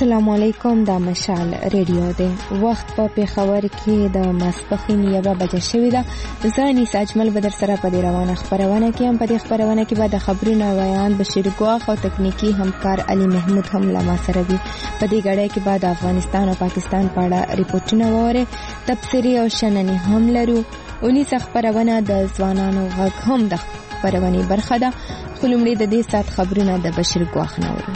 السلام علیکم، دا مشال ریډیو دی. وخت په پېښور کې د ماسپښین 1 بجه شوې ده. زه انیس اجمل به در سره په دې روانه خپرونه کې هم. په دې خپرونه کې به د خبرونو ویان بشیر ګواخ او تکنیکی همکار علي محمود هم له ما سره وي. په دې غړې کې به د افغانستان او پاکستان په اړه ریپورتونه واورئ، تبصرې او شننې هم لرو. ونیسه خپرونه د ځوانانو غږ هم د خپرونې برخه ده. خو لومړی د دې ساعت خبرونه د بشیر ګواخ نه اورو.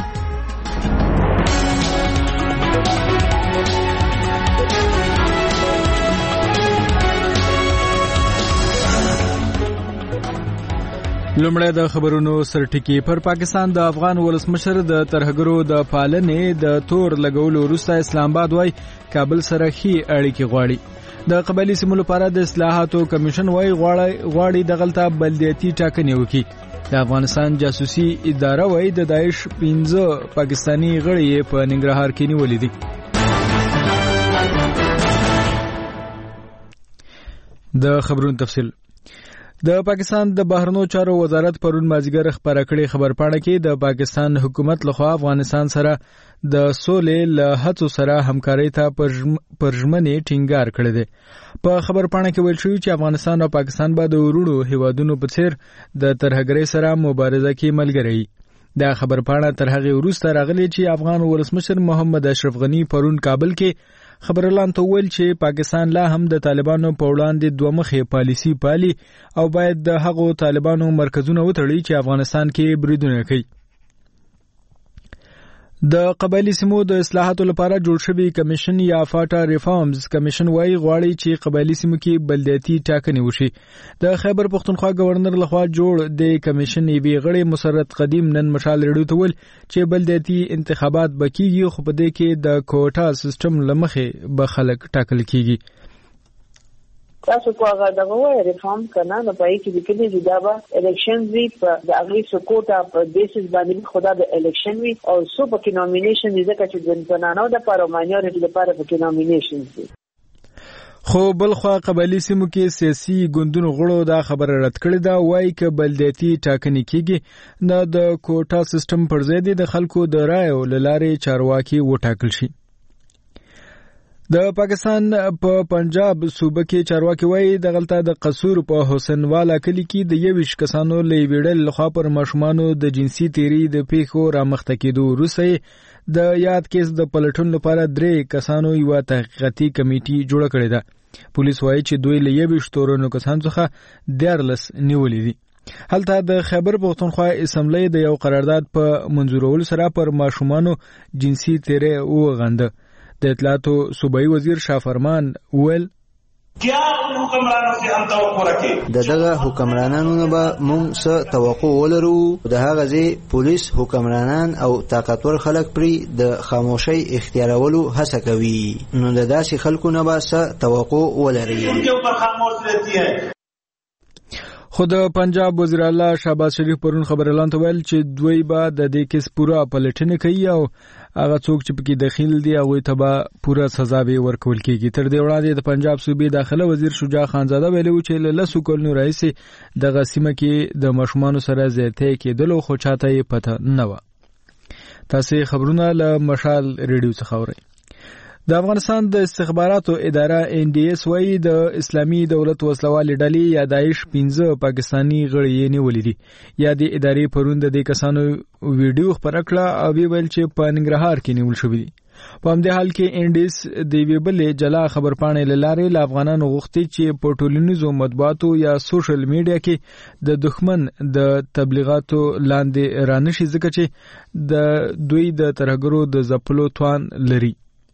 لومړی د خبرونو سرټکی. پر پاکستان د افغان ولسمشر د ترهګرو د پالنې د تور لګولو وروسته اسلام آباد وايي کابل سره ښې اړیکې غواړي. د قبایلي سیمو لپاره د اصلاحاتو کمیشن وايي غواړي دغلته بلدیاتي ټاکنې وکړي. د افغانستان جاسوسي اداره وايي د داعش 15 پاکستاني غړي په ننګرهار کې نیولې دي. د خبرونو تفصیل. د پاکستان د بهرنیو چارو وزارت پرون مازیګر خبره کړې خبرپاڼه کې د پاکستان حکومت لخوا افغانستان سره د سولې له هڅو سره همکارۍ ته پرژمنې ټینګار کړی دی. په خبرپاڼه کې ویل شوی چې افغانستان او پاکستان به د ورونو هیوادونو په څیر د ترهګرۍ سره مبارزه کې ملګري. دا خبرپاڼه تر هغه وروسته راغلی چې افغان ولسمشر محمد اشرف غنی پرون کابل کې خبرلان ته ویل چې پاکستان لا هم د طالبانو په وړاندې دوه مخې پالیسي پالي او باید د هغو طالبانو مرکزونه وتړي چې افغانستان کې بریدونه کوي. د قبایلي سیمو د اصلاحاتو لپاره جوړ شوی کمیشن یا فاټا ریفارمز کمیشن وايي غواړي چې قبایلي سیمو کې بلدیاتي ټاکنې وشي. د خیبر پختونخوا گورنر لخوا جوړ د کمیشن یوې غړي مسرت قدیم نن مشال ریډیو ته ویل چې بلدیاتي انتخابات بکیږي، خو په دې کې د کوټا سیستم لمخې به خلک ټاکل کیږي. تاسو کو هغه دغه وایي ریفارم کنه نو پای کې د کلی دا به الیکشن وی په د اغلی سکوټا په بیسس باندې خدا د الیکشن وی او سو په نومینیشن دي ځکه چې د بنانو د پارلمانیاري لپاره په نومینیشن دي. خو بلخوا قبایلي سیمو کې سیاسي ګوندونو غړو دا خبره رد کړې ده. وایي چې بلدیاتي ټاکنې کیږي نه د کوټا سیستم پر ځای د خلکو د رایو لارې چارواکي وټاکل شي. د پاکستان په پنجاب صوبه کې چارواکي وایي دغلته د قصور په حسین والا کلی کې د 21 کسانو له ویډل لخوا پر ماشومانو د جنسي تیری د پیښو رامخته کېدو وروسته د یاد کیس د پلټون لپاره 3 کسانو یو تحقیقاتي کمیټي جوړ کړې ده. پولیس وایي چې دوی له 21 تورونو کسانو څخه 14 نیولې دي. هلته د خیبر پختونخوا اسمبلی د یو قرارداد په منظورولو سره پر ماشومانو جنسي تیری وغنده. د اطلاعاتو صوبایي وزیر شافرمان ویل دغه حکمرانانو نه به مونږ څه توقع ولرو. د هغه ځای پولیس حکمرانان او طاقتور خلک پرې د خاموشۍ اختیارولو هڅه کوي، نو د داسې خلکو نه به څه توقع ولري. خو د پنجاب وزیر اعلی شهباز شریف پرون خبرلان ته ویل چې دوی به د دې کیس پوره پلټنه کوي او هغه څوک چې پکې دخیل دي هغه ته به پوره سزا به ورکول کیږي. تر دې وړاندې د پنجاب صوبې داخله وزیر شجاع خانزاده ویلو چې له 10 کلونو راځي د غسیمه کې د مشمانو سره زیاته کېدلو خو چاته یې پته نه و. تاسو خبرونه له مشال ریډیو څخه اورئ. د افغانستان د استخباراتو اداره NDS وايي د اسلامي دولت وسلوالې ډلې یا داعش 15 پاکستاني غړي نیولې دي. یا د ادارې پرون د کسانو ویډیو خبره کړه او ویل چې په ننګرهار کې نیول شوی دي. په همدې حال کې NDS د ویبلې جلا خبرپاڼې لاره له افغانانو غوښتي چې په ټولنیزو مطبوعاتو یا سوشل میډیا کې د دښمن د تبلیغاتو لاندې رانشي ځکه چې د دوی د ترهګرو د ځپلو توان لري.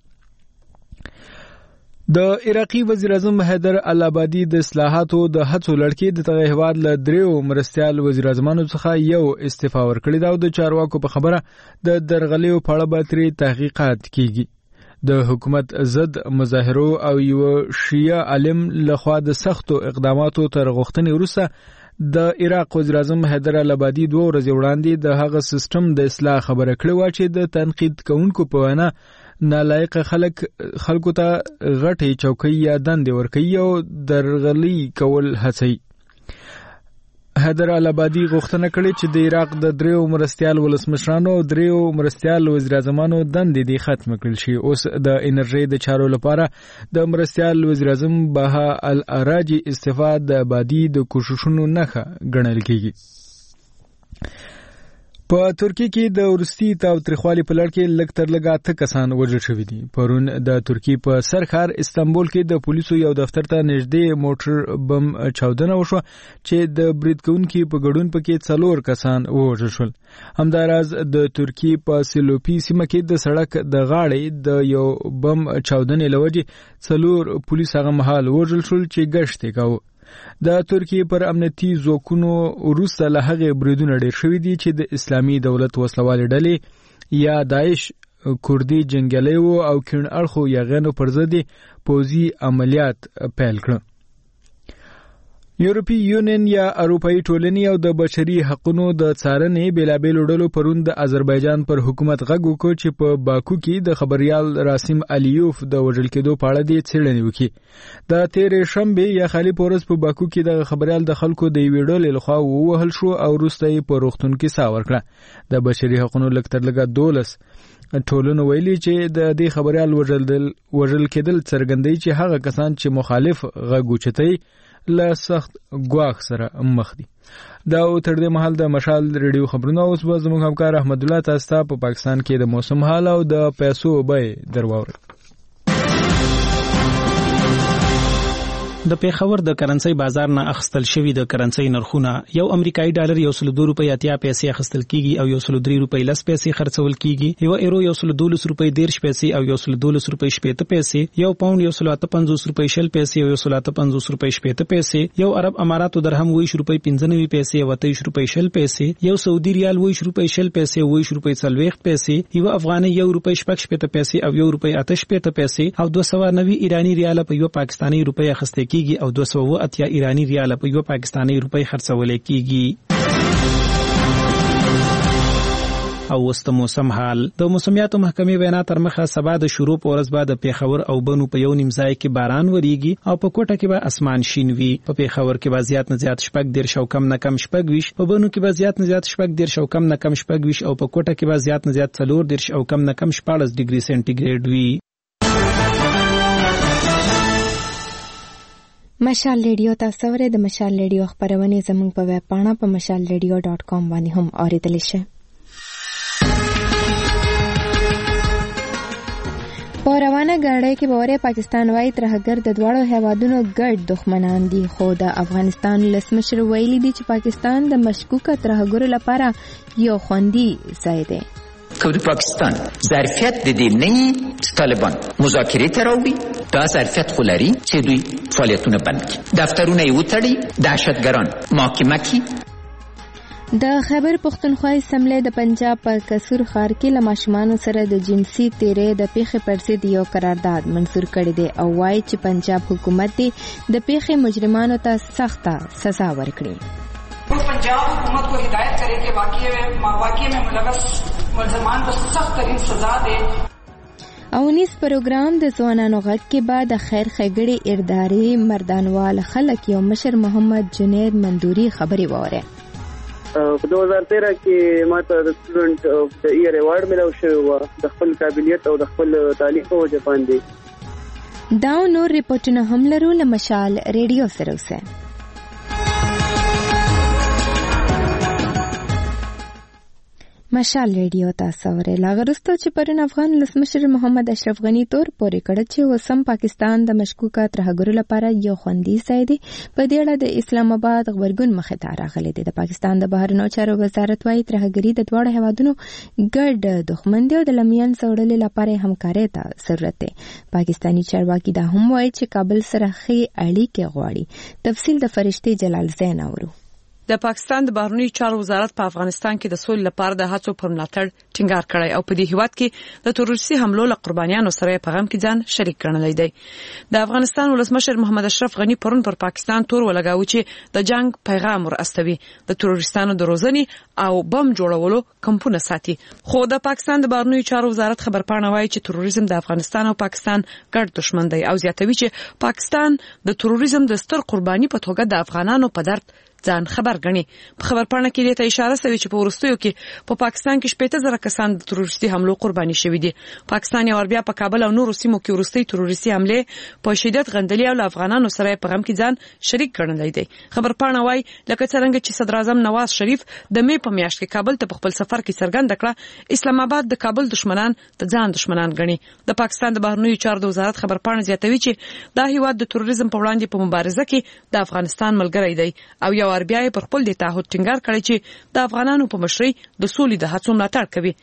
د عراقي وزیر اعظم حیدر العبادي د اصلاحاتو د هڅو لړکې د تغه هواد له 3 مرستيال وزیر اعظمانو څخه یو استعفا ورکړی دا او د چارواکو په خبره د درغلیو په اړه به تری تحقیقات کیږي. د حکومت ضد مظاهرو او یو شیعه عالم لخوا د سختو اقداماتو تر غوښتنې وروسته د عراق وزیر اعظم حیدر العبادي 2 ورځې وړاندې د هغه سیستم د اصلاح خبره کړې و چې د تنقید کوونکو په وینا نالایق خلکو ته غټي چوکۍ یا دندې ورکوي او درغلي کول هڅوي. حیدر الآبادي غوښتنه کړې چې د عراق د 3 مرستیال ولسمشرانو او 3 مرستیال وزیر اعظمانو دندې دې ختم کړل شي. اوس د انرژي د چارو لپاره د مرستیال وزیر اعظم بها العراجي استعفا د آبادي د کوششونو نښه ګڼل کیږي. په ترکیه کې د ورستي تاوتریخوالي په لړ کې لږ تر لږه 8 کسان وژل شوي دي. پرون د ترکیه په سرخار استانبول کې د پولیسو یو دفتر ته نږدې موټر بم چاودنه وشوه چې د برید کوونکي په ګډون پکې 4 کسان ووژل شول. همداراز د ترکیه په سلوپي سیمه کې د سړک د غاړې د یو بم چاودنې لوجې 4 پولیس هغه مهال وژل شول چې گشت کاوه. د ترکیه پر امنیتي ځواکونو وروسته له هغې بریدونه ډېر شوي دي چې د اسلامي دولت وسلوالې ډلې یا داعش کوردي جنګیالیو او کیڼ اړخو یاغیانو پر ضد پوځي عملیات پیل کړل. یورپی یونین یا اروپایي ټولنې او د بشري حقوقو د څارنې بیلابېلو ډلو پرون د آذربایجان پر حکومت غږ وکړ چې په باکو کې د خبريال راسم الیوف د وژل کېدو په اړه د څېړنې وکړي. د تېرې شنبې یا خالي پورس په باکو کې د خبريال د خلکو د یوې ډلې لخوا ووهل شو او وروسته یې په روغتون کې ساه ورکړه. د بشري حقوقو لږ تر لږه 12 ټولنو ویلي چې د دې خبريال وژل کېدل څرګندوي چې هغه کسان چې مخالف غږ اوچتوي له سخت ګواښ سره مخ دي. دا تر دې مهال د مشال ریډیو خبرونه اوس به زموږ همکار احمد الله تاسو ته په پاکستان کې د موسم حال او د پیسو بیې درواوري. د پیښور د کرنسي بازار نه اخستل شوی د کرنسي نرخونه یو امریکایي ډالر 102 روپۍ 80 پیسې اخستل کیږي او 103 روپۍ 10 پیسې خرڅول کیږي. یو ایرو 112 روپۍ 10 پیسې او 112 روپۍ 70 پیسې. یو پاوند 155 روپۍ 60 پیسې او 155 روپۍ 70 پیسې. یو عرب اماراتو درهم 20 روپۍ 95 پیسې او 23 روپۍ 60 پیسې. یو سعودي ریال 20 روپۍ 60 پیسې او 20 روپۍ 40 پیسې. یو افغاني 1 روپۍ 70 پیسې او 1 روپۍ 88 پیسې او 290 ایرانی ریال په یو پاکستانی روپۍ اخستل کیږي او 280 ایرانی ریال په یو پاکستانی روپۍ خرڅول کیږي. او وست موسم حال د موسمیاتو محکمې وینا تر مخه سبا د شروع په ورځ بعد پیښور او بنو په یو نیم ځای کې باران وریږي او په کوټه کې به اسمان شین وي. په پیښور کې به زیات نه زیات شپږ دیر شو کم نه کم شپږ ویش. په بنو کې به زیات نه زیات شپږ دیر شو کم نه کم شپږ ویش او په کوټه کې به زیات نه زیات 4 دیر شو کم نه کم 14 ډیګري سنټیګریډ وي. مشال ریډیو تاسو ورته د مشال ریډیو خبرونه زموږ په ویب پاڼه په mashalradio.com باندې هم اوریدل شئ. په روانه غاړه کې بوره پاکستان وايي ترهګر د دواړو هیوادونو ګډ دښمنان دي. خو د افغانستان لسمشر ویلي دي چې پاکستان د مشکوکه ترهګرو لپاره یو خوندي ځای دی. که د پاکستان ظرفیت د دې نه طالبان مذاکره تراوي دا ظرفیت خو لري چې دوی فعالیتونه بند کړي دفترونه یې وتړي دهشتګران محاکمه کړي. د خیبر پختونخوا اسمبلی د پنجاب په کسور ښار کې له ماشومانو سره د جنسي تیرې د پیښې پر ضد یو قرارداد منظور کړی دی او وایي چې پنجاب حکومت د پیښې مجرمانو ته سخته سزا ورکړي. पंजाब हुकूमत को हिदायत करे कि वाक़ये में मुलव्वस मुलज़मान को सख्त तरीन सजा दे. او نیس پروګرام د ځوانانو غږ کې بعد خیر خګړې ارداري مردانوال خلک یو مشر محمد جنید مندوري خبري وره. په 2013 کې ماته د سټوډنټ اف د ایئر ایوارډ ملو شوی و د خپل قابلیت او د خپل تعلیم په وجه باندې. دا نور ریپورتونه هم لرو له مشال ریډیو سره اوسه. مشال ریډیو تاسو ورته لاغرستو چې پرون افغان لسمشر محمد اشرف غنی تور پورې کړ چې وسم پاکستان د مشکوکه ترهګرو لپاره یو خوندي ځای دی. په دې اړه د اسلام آباد خبرګون مخې ته راغلی دی. د پاکستان د بهرنیو چارو وزارت وايي ترهګري د دواړو هیوادونو ګډ دښمن دی او د لمین سوړلې لپاره همکارۍ ته ضرورت دی. پاکستانی چارواکي دا هم وايي چې کابل سره ښې اړیکې غواړي. تفصیل د فرشتي جلال زین اورو. د پاکستان د بهرنیو چارو وزارت په افغانستان کې د سولې لپاره د هڅو پر ملاتړ ټینګار کړی او په دې هیواد کې د تروریستي حملو له قربانیانو سره په غم کې ځان شریک ګڼلی دی. د افغانستان ولسمشر محمد اشرف غنی پرون پر پاکستان تور ولګاوه چې د جنگ پیغام ورستوي د تروریستانو د روزنې او بم جوړولو کمپونه ساتي. خو د پاکستان د بهرنیو چارو وزارت خبرپاڼه وايي چې تروریزم د افغانستان او پاکستان ګډ دښمن دی او زیاتوي چې پاکستان د تروریزم د ستر قرباني په توګه د افغانانو په درد ځان خبر غني. په خبرپاڼه کې ته اشاره شوی چې په ورستیو کې په پاکستان کې 15000 کسان د تروریستي حملو قرباني شوي دي. پاکستان یو بیا په کابل او نورو سیمو کې ورستي تروریستي حمله په شدت غندلي او افغانانو سره په غم کې ځان شریک کړنلای دي. خبرپاڼه وايي لکه څنګه چې صدر اعظم نواز شریف د می په میاشت کې کابل ته په خپل سفر کې څرګنده کړه اسلام آباد د کابل دشمنان ته ځان دشمنان غني. د پاکستان د بهرنیو چارو وزارت خبرپاڼه زیاتوي چې دا هیواد د تروریزم په وړاندې په مبارزه کې د افغانستان ملګری دی او یو بیا پر خپل د تعهد ټینګار کړی چې د افغانانو په مشرۍ د سولې د هڅو ملاتړ کوي.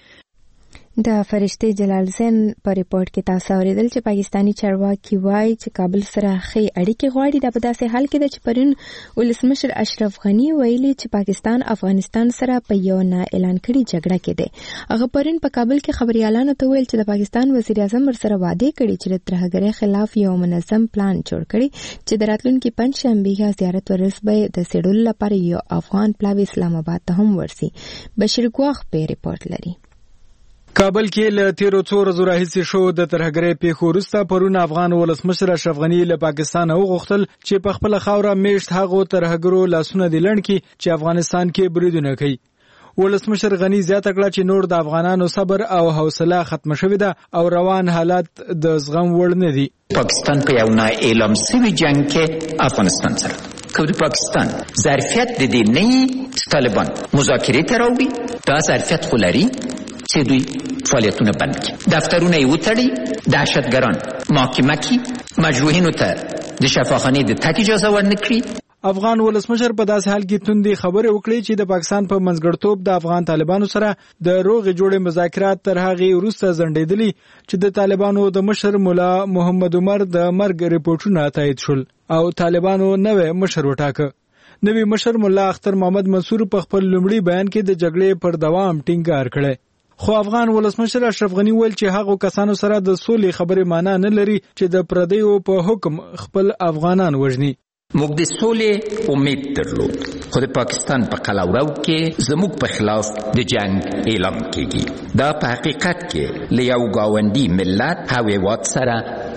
د فرشتي جلال زین په ریپورت کې تاسو اوریدل چې پاکستانی چارواکي وایي چې کابل سره ښې اړیکې غواړي. د په داسې حال کې چې پرون ولسمشر اشرف غنی ویلي چې پاکستان افغانستان سره په یو نه اعلان کړي جګړه کې دی. هغه پرون په کابل کې خبريالانو ته ویل چې د پاکستان وزیر اعظم ورسره وعده کړي چې د ترهګرۍ خلاف یو منظم پلان جوړ کړي چې د راتلونکي پنځشنبه زیارت ورسبه د سیډول لپاره یو افغان پلاوی اسلام آباد ته هم ورسي. بشیر ګواخ په ریپورت لري. کابل کې له تیرو څو ورځو راهیسې شو د ترهګرۍ پیښو وروسته پرون افغان ولسمشر اشرف غنی له پاکستان وغوښتل چې په خپل خاوره میشت هغو ترهګرو لاسونه دي لړن کې چې افغانستان کې بریدونه کوي. ولسمشر غنی زیاته کړه چې نور د افغانانو صبر او حوصله ختم شوې ده او روان حالات د زغم وړ نه دي. پاکستان په یو نه اعلان شوی جنگ کې افغانستان سره که د پاکستان ظرفیت د دې نه طالبان مذاکرې ته راوړي دا ظرفیت خو لري چې دوی فعالیتونه بند کړي دفترونه یې وتړي دهشتګران محاکمه کړي مجروحینو ته د شفاخانې د تګ اجازه ورنکړي. افغان ولسمشر په داسې حال کې توندې خبرې وکړې چې د پاکستان په منځګړتوب د افغان طالبانو سره د روغې جوړې مذاکرات تر هغې وروسته ځنډېدلي چې د طالبانو د مشر مولا محمد عمر د مرګ ریپورټونه تایید شول او طالبانو نوې مشر وټاکه. نوې مشر مولا اختر محمد منصور په خپل لومړي بیان کې د جګړې پر دوام ټینګار کړی. خو افغان ولسمشر اشرف غنی ویل چې هغه کسانو سره د سولې خبرې معنا نه لري چې د پردیو په حکم خپل افغانان وژني. موږ د سولې امید درلود خو د پاکستان په قلمرو کې زموږ په خلاف د جنگ اعلان کیږي. دا په حقیقت کې له یو گاونډي ملت او هیواد سره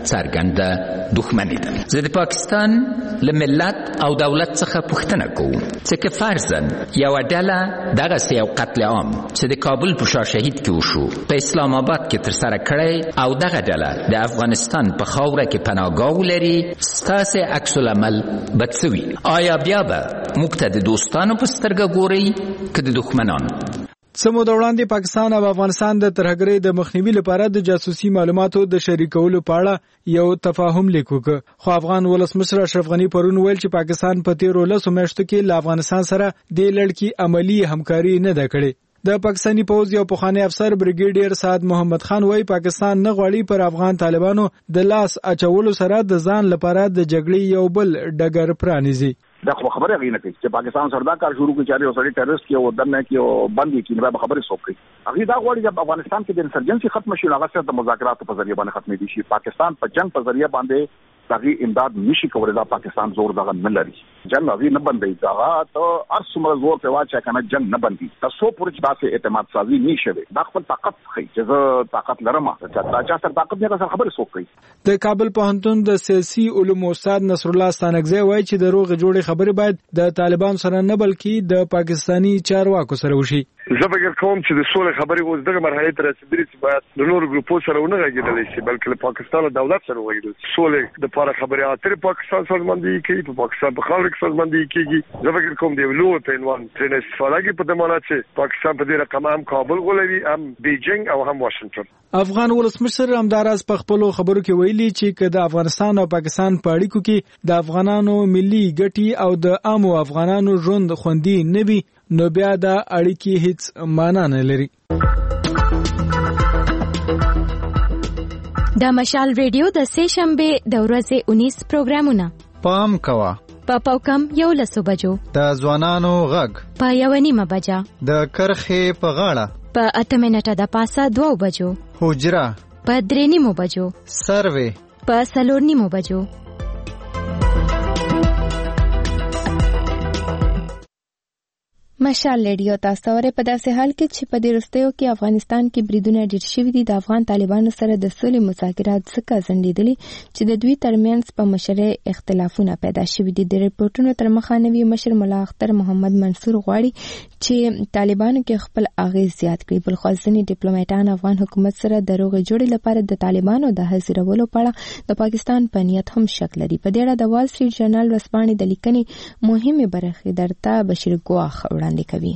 څرګنده دښمني ده. زه د پاکستان له ملت او دولت څخه پوښتنه کوم چې که فرضاً یو ډله دغسې یو قتل عام چې د کابل په شاه شهید کې وشو په اسلام آباد کې ترسره کړی او دغه ډله د افغانستان په خاوره کې پناهګاه ولري ستاسې عکس العمل بدسوي آیا بیا به موږ ته د دوستانو په سترګه ګورئ که د دښمنانو؟ څه موده وړاندې پاکستان او افغانستان د ترهګرۍ د مخنیوي لپاره د جاسوسي معلوماتو د شریکولو په اړه یو تفاهم لیک وکړ. خو افغان ولسمشر اشرف غنی پرون ویل چې پاکستان په تیرو 10 میاشتو کې له افغانستان سره د لړ کې عملی همکاري نه ده کړې. د پاکستاني پوځ یو پخوانی افسر بریګیډیر سعد محمد خان وایي پاکستان نه غواړي پر افغان طالبانو د لاس اچولو سره د ځان لپاره د جګړې یو بل ډګر پرانیزي. دا خبره غوښنه کوي چې پاکستان سره دا کار شروع کړي چې یو سړی ټیرریست کې او دنه کې او باندې کې نه به خبرې سوکړي. هغه دا غواړي چې افغانستان کې د انسرجنسي ختم شي هغه سره د مذاکراتو په ذریعہ باندې ختمې دي. پاکستان په جنگ په ذریعہ باندې دغه امداد نشي کولای. دا پاکستان زور دغه نه لري. جنگ هغه نه بندي دا ته ارسمره زور په واچا کنه جنگ نه بندي. تاسو پورې داسې اعتماد سازي نشي وي. دا خپل طاقت خي چې زه طاقت لرم چې دا چا سره طاقت نه سره خبرې سوکړي. د کابل پوهنتون د سیاسي علومو استاد نصر الله ستانکزی وایي چې د روغ جوړې خبرې باید د طالبان سره نه بلکې د پاکستانی چارواکو سره وشي. زه فکر کوم چې د سولې خبرې اوس دغه مرحله ته رسیدلې چې باید د نورو ګروپو سره ونه غږیدل شي بلکې له پاکستان او دولت سره وغږیدل. سولې د لپاره خبرې اترې پاکستان سره باندې کوي په پاکستان په خاور کې سره باندې کیږي. زه فکر کوم دی لوی په عنوان ترنه استفاده کې په دمانه چې پاکستان په دې رقم هم کابل غولوي هم بیجینګ او هم واشنگټن. افغان ولسمشر همداراز په خپل خبرو کې ویلي چې که د افغانستان او پاکستان په اړیکو کې د افغانانو ملي ګټې او د عامو افغانانو ژوند خوندي نه وي نو بیا د اړیکې هیڅ معنا نه لري. د مشال ریډیو د سه شنبه د ورځې 19 پروګرامونه پام کوا په کم 11 بجو د ځوانانو غږ په 1:30 بجا د کرخې په غاړه په 8 منټه د پاسه 2 بجو حجره په 3:30 بجو سروي په 4:30 بجو. مشال ریډیو تاسو ته په داسې حال کې چې په دې وروستیو کې افغانستان کې بریدونه ډېر شوي دي د افغان طالبانو سره د سولې مذاکرات څخه ځنډېدلي چې د دوی ترمنځ په مشرۍ اختلافونه پیدا شوي دي. د ریپورتونو تر مخه نوي مشر ملا اختر محمد منصور غواړي چې طالبانو کې خپل اغیز زیات کړي. بل خو ځینې ډیپلوماټان افغان حکومت سره د روغې جوړې لپاره د طالبانو د حاضرولو په اړه د پاکستان په نیت هم شک لري. په دې اړه د وال سټریټ جرنال ورځپاڼې د لیکنې مهمه برخه درته بشیر ګواخ وړاندې کوي.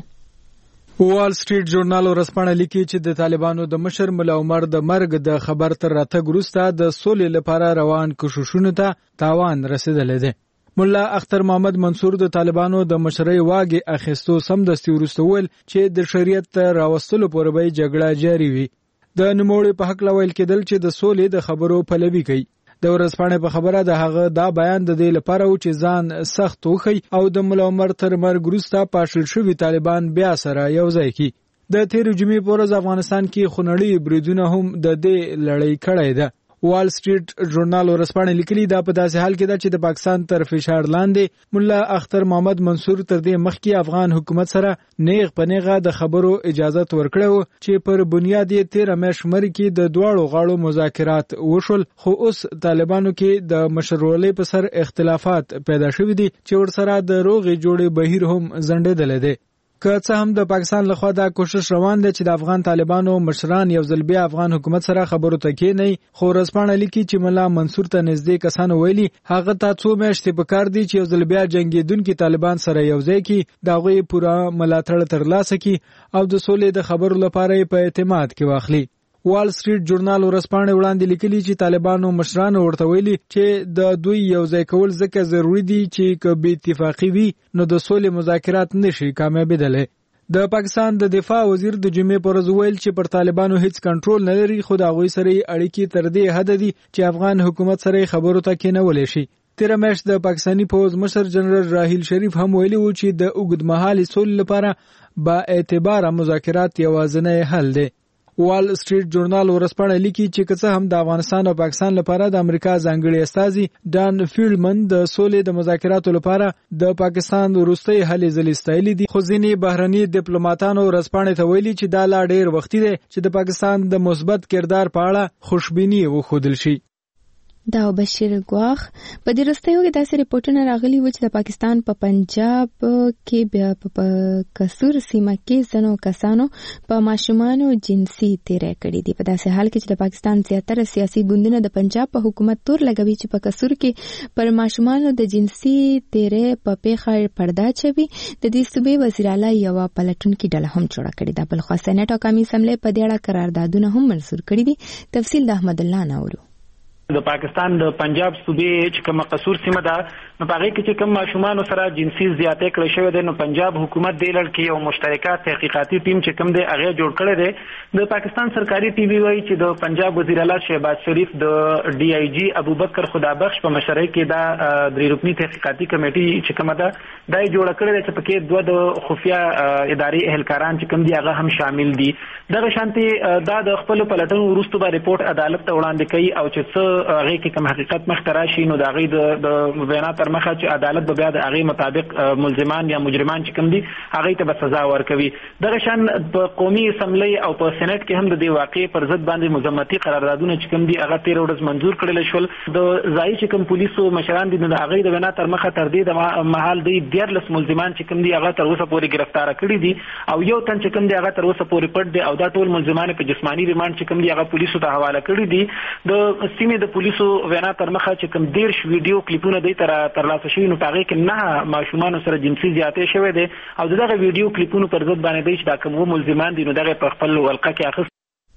وال سټریټ جورنال ورځپاڼه لیکي چې د طالبانو د مشر ملا عمر د مرګ د خبر تر راتګ وروسته د سولې لپاره روان کوششونو ته تاوان رسیدلی دی. ملا اختر محمد منصور د طالبانو د مشرۍ واګې اخیستو سمدستي وروسته ویل چې د شریعت ته راوستلو پورې به جګړه جاري وي. د نوموړي په حق ویل کېدل چې د سولې د خبرو پلوي کوي. د ورځپاڼې په خبره د هغه دا بیان د دې لپاره و چې ځان سخت وخی او د ملا عمر تر مرګ وروسته پاشل شوي طالبان بیا سره یو ځای کړي. د تیر جمعې په ورځ افغانستان کې خونړي بریدونه هم د دې لړۍ کړې ده. وال سټریټ جورنال ورځپاڼې لیکلي دا په داسې حال کې ده چې د پاکستان تر فشار لاندې ملا اختر محمد منصور تر دې مخکې افغان حکومت سره نیغ په نیغه د خبرو اجازه ورکړو چې پر بنیاد یې 13 مې شمر کې د دواړو غاړو مذاکرات وشول، خو اوس طالبانو کې د مشرولۍ په سر اختلافات پیدا شوي دي چې ورسره د روغې جوړې بهیر هم ځنډېدلی دی. که څه هم د پاکستان لخوا دا کوشش روان دی چې د افغان طالبانو مشران یو ځل بیا افغان حکومت سره خبرو ته کېني، خو ورځپاڼه لیکي چې ملا منصور ته نږدې کسانو ویلي هغه ته څو میاشتې پکار دي چې یو ځل بیا جنګېدونکي طالبان سره یو ځای کړي، د هغوی پوره ملاتړ ترلاسه کړي او د سولې د خبرو لپاره یې په اعتماد کې واخلي. وال سټریټ جورنال ورځپاڼې وړاندې لیکلي چې طالبانو مشرانو ورته ویلي چې د دوی یو ځای کول ځکه ضروری دي چې که بې اتفاقي وي نو د سولې مذاکرات نشي کامیابېدلی. د پاکستان د دفاع وزیر د جمعې پر ورځ ویل چې پر طالبانو هیڅ کنټرول نه لري، خو د هغوی سره اړیکې تر دې حده دي چې افغان حکومت سره خبرو ته کېنولی شي. تیره میاشت د پاکستاني پوځ مشر جنرال راحیل شریف هم ویلي و چې د اوږدمهالې سولې لپاره با اعتباره مذاکرات یوازینی حل دی. وال سټریټ جورنال ورځپاڼه لیکي چې که څه هم د افغانستان او پاکستان لپاره د امریکا ځانګړي استازي ډان فیلډمن د سولې د مذاکراتو لپاره د پاکستان وروستۍ هلې ځلې ستایلي دي، خو ځینې بهرني ډیپلوماټانو ورځپاڼې ته ویلي چې دا لا ډېر وختي دی چې د پاکستان د مثبت کردار په اړه خوشبیني وښودل شي. دا بشیر ګواخ په دې وروستیو کې داسې ریپورټونه راغلي و چې د پاکستان په پنجاب کې بیا په کسور سیمه کې ځینو کسانو په ماشومانو جنسي تیری کړي دي. په داسې حال کې چې د پاکستان زیاتره سیاسي ګوندونه د پنجاب په حکومت تور لګوي چې په کسور کې پر ماشومانو د جنسي تیری په پیښه پرده اچوي. د دې صوبې وزیر اعلی یوه پلټونکې ډله هم جوړه کړې ده. بلخوا سېنات او قومي اسمبلۍ په دې اړه قراردادونه هم منظور کړي دي. تفصیل د احمد الله ناورو. د پاکستان د پنجاب صوبې چې کومه قصور سیمه ده نو په هغې کې چې کوم ماشومانو سره جنسي زیاتې کړی شوی دی، نو پنجاب حکومت دې لړ کې یو مشترکه تحقیقاتي ټیم چې کوم دی هغې جوړ کړی دی. د پاکستان سرکاري ټي وي وایي چې د پنجاب وزیر اعلی شهباز شریف د ډي آی جي ابوبکر خدابخش په مشرۍ کې دا 3 رکني تحقیقاتي کمیټي چې کومه ده دا یې جوړه کړې ده چې پکې 2 د خفیه ادارې اهلکاران چې کوم دي هغه هم شامل دي. دغه شانتي دا د خپل پلټنو وروسته به ریپورټ عدالت ته وړاندې کوي او چې څه هغه کې کوم حقیقت مخ ته راشي نو د هغې د بیانات تر مخه چې عدالت به بیا د هغې مطابق ملزمان یا مجرمان چې کوم دي هغې ته به سزا ورکوي. دغه شان په قومي اسمبلۍ او په سېنات کې هم د دې واقعې پر ضد باندې مذمتي قراردادونه چې کوم دي هغه 13 ورځ منظور کړل شول. د ځایي چې کوم پولیسو مشران دي نو د هغې د بیانات تر مخه تر دې د مهال دوی 14 ملزمان چې کوم دي هغه تر اوسه پورې ګرفتاره کړي دي او یو تن چې کوم دی هغه تر اوسه پورې پټ دی او دا ټول ملزمان په جسماني ریمانډ چې کوم دی هغه پولیسو ته حواله کړي دي. د سیمې د پولیسو وینا تر مخه چې کوم 13 ویډیو کلیپونه دی ترلاسه شوي نو په هغې کې 9 ماشومانو سره جنسي زیاتې شوی دی او دغه ویډیو کلیپونو پر ضد باندې دی چې دا کوم ملزمان دي نو دغه په خپل ولقه کې اخیست.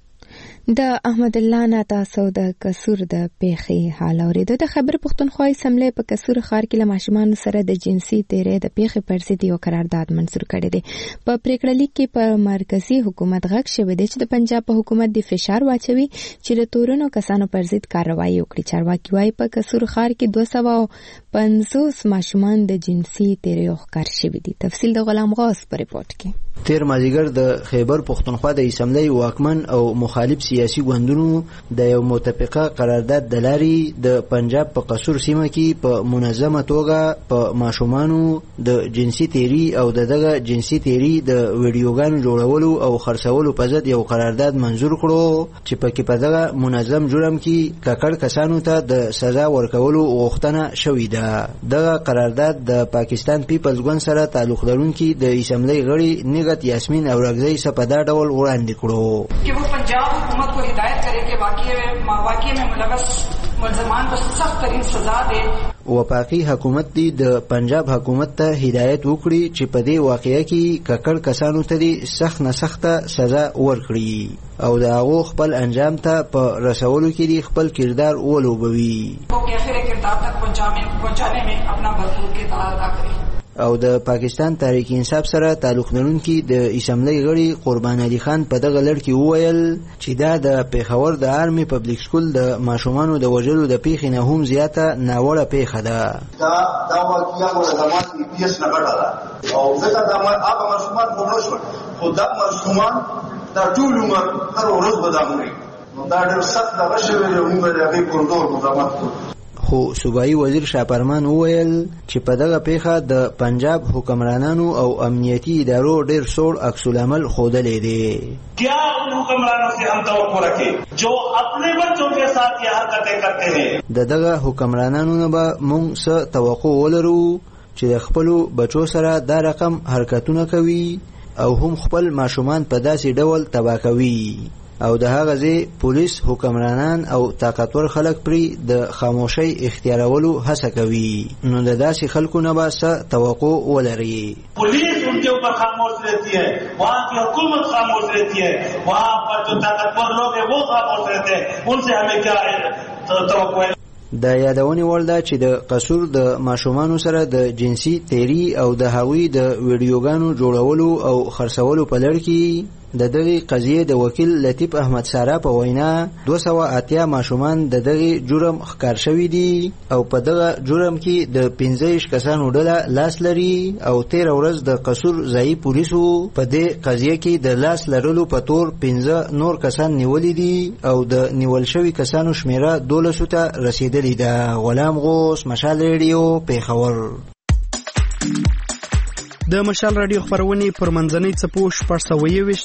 د احمد الله نه تاسو د کسور د پیښې حال اوریدو. د خیبر پښتونخوا اسمبلۍ په کسور ښار کې له ماشومانو سره د جنسي تیری د پیښې پر ضد یو قرارداد منظور کړی دی. په پریکړه لیک کې په مرکزی حکومت غږ شوی دی چې د پنجاب په حکومت د فشار واچوي چې د تورنو کسانو پر ضد کاروایی وکړي. چارواکي وايي په کسور ښار کې 250 ماشومان د جنسي تیری ښکار شوي دي. تفصیل د غلام غوث په ریپورت کې. تیر مازیګر د خیبر پښتونخوا د اسمبلی واکمن او مخالف سیاسي ګوندونو د یو متفقه قرارداد د لارې د پنجاب په قصور سیمه کې په منظمه توګه په ماشومانو د جنسي تیری او دغه جنسي تیری د ویډیوګانو جوړولو او خرڅولو په ضد یو قرارداد منزور کړو چې پکې په دغه منظم جرم کې ککړ کسانو ته د سزا ورکولو غوښتنه شوې ده. دغه قرارداد د پاکستان پیپلز ګوند سره تعلق لرونکي د اسمبلی غړي نګت یاسمین اورګزئی سے په دا ډول وړاندې کړو کہ وہ پنجاب حکومت کو ہدایت کرے کہ واقعے میں ملوث ملزمان کو سخت ترین سزا دے. وفاقي حکومت دی د پنجاب حکومت ته هدایت وکړي چې په دې واقعې کې ککړ کسانو ته دی سخت نه سخته سزا ورکړي او د هغو خپل انجام ته په رسولو کې دی خپل کردار ولوبوي او کې اخر کردار تک پہنچانے میں اپنا بھرپور کردار ادا کړي. او د پاکستان تحریک انصاف سره تعلق لرونکي د اسمبلی غړي قربان علي خان په دغه لړ کې وویل چې دا د پیښور د آرمي پبلک سکول د ماشومانو د وژلو د پیښې نه هم زیاته ناوړه پیښه ده. دا واقعیا ولدمات پیس نه غټه او ځکه دا هغه ماشومان مړ شول خو دا ماشومان دا ټول عمر هر ورځ بدامري دا ډېر سخت د غشوي د عمر هغه کوردور مزامت. خو صوبایي وزیر شاپرمان وویل چې په دغه پیښه د پنجاب حکمرانانو او امنیتي ادارو ډېر سوړ عکس العمل ښودلی دی. کیا ان حکمرانوں سے ہم توقع رکھیں جو اپنے بچوں کے ساتھ یہ حرکتیں کرتے ہیں. د دغه حکمرانانو نه به موږ څه توقع ولرو چې د خپلو بچو سره دا رقم حرکتونه کوي او هم خپل ماشومان په داسې ډول تباه کوي او د هغه ځای پولیس حکمرانان او طاقتور خلک پرې د خاموشۍ اختیارولو هڅه کوي نو د داسې خلکو نه به څه توقع ولري. پولیس ان کے اوپر خاموش رہتی ہے, وہاں کی حکومت خاموش رہتی ہے, وہاں پر جو طاقتور لوگ ہیں وہ خاموش رہتے ہیں, ان سے ہمیں کیا توقع ہے. د یادونې وړ ده چې د قصور د ماشومانو سره د جنسي تیری او د هغوی د ویډیوګانو جوړولو او خرڅولو په لړ کې د دغه قضیې د وکیل لطیف احمد سارا په وینا 280 ماشومان د دغه جرم ښکار شوي دي او په دغه جرم کې د 15 کسانو ډله لاس لري او 13 ورځ د قصور ځایي پولیسو په دې قضیه کې د لاس لرلو په تور 15 نور کسان نیولي دي او د نیول شوي کسانو شمیره 12 ته رسیدلی ده. غلام غوث، مشال ریډیو، پیښور. د مشال رادیو خبرونه پر منځنۍ څپو 620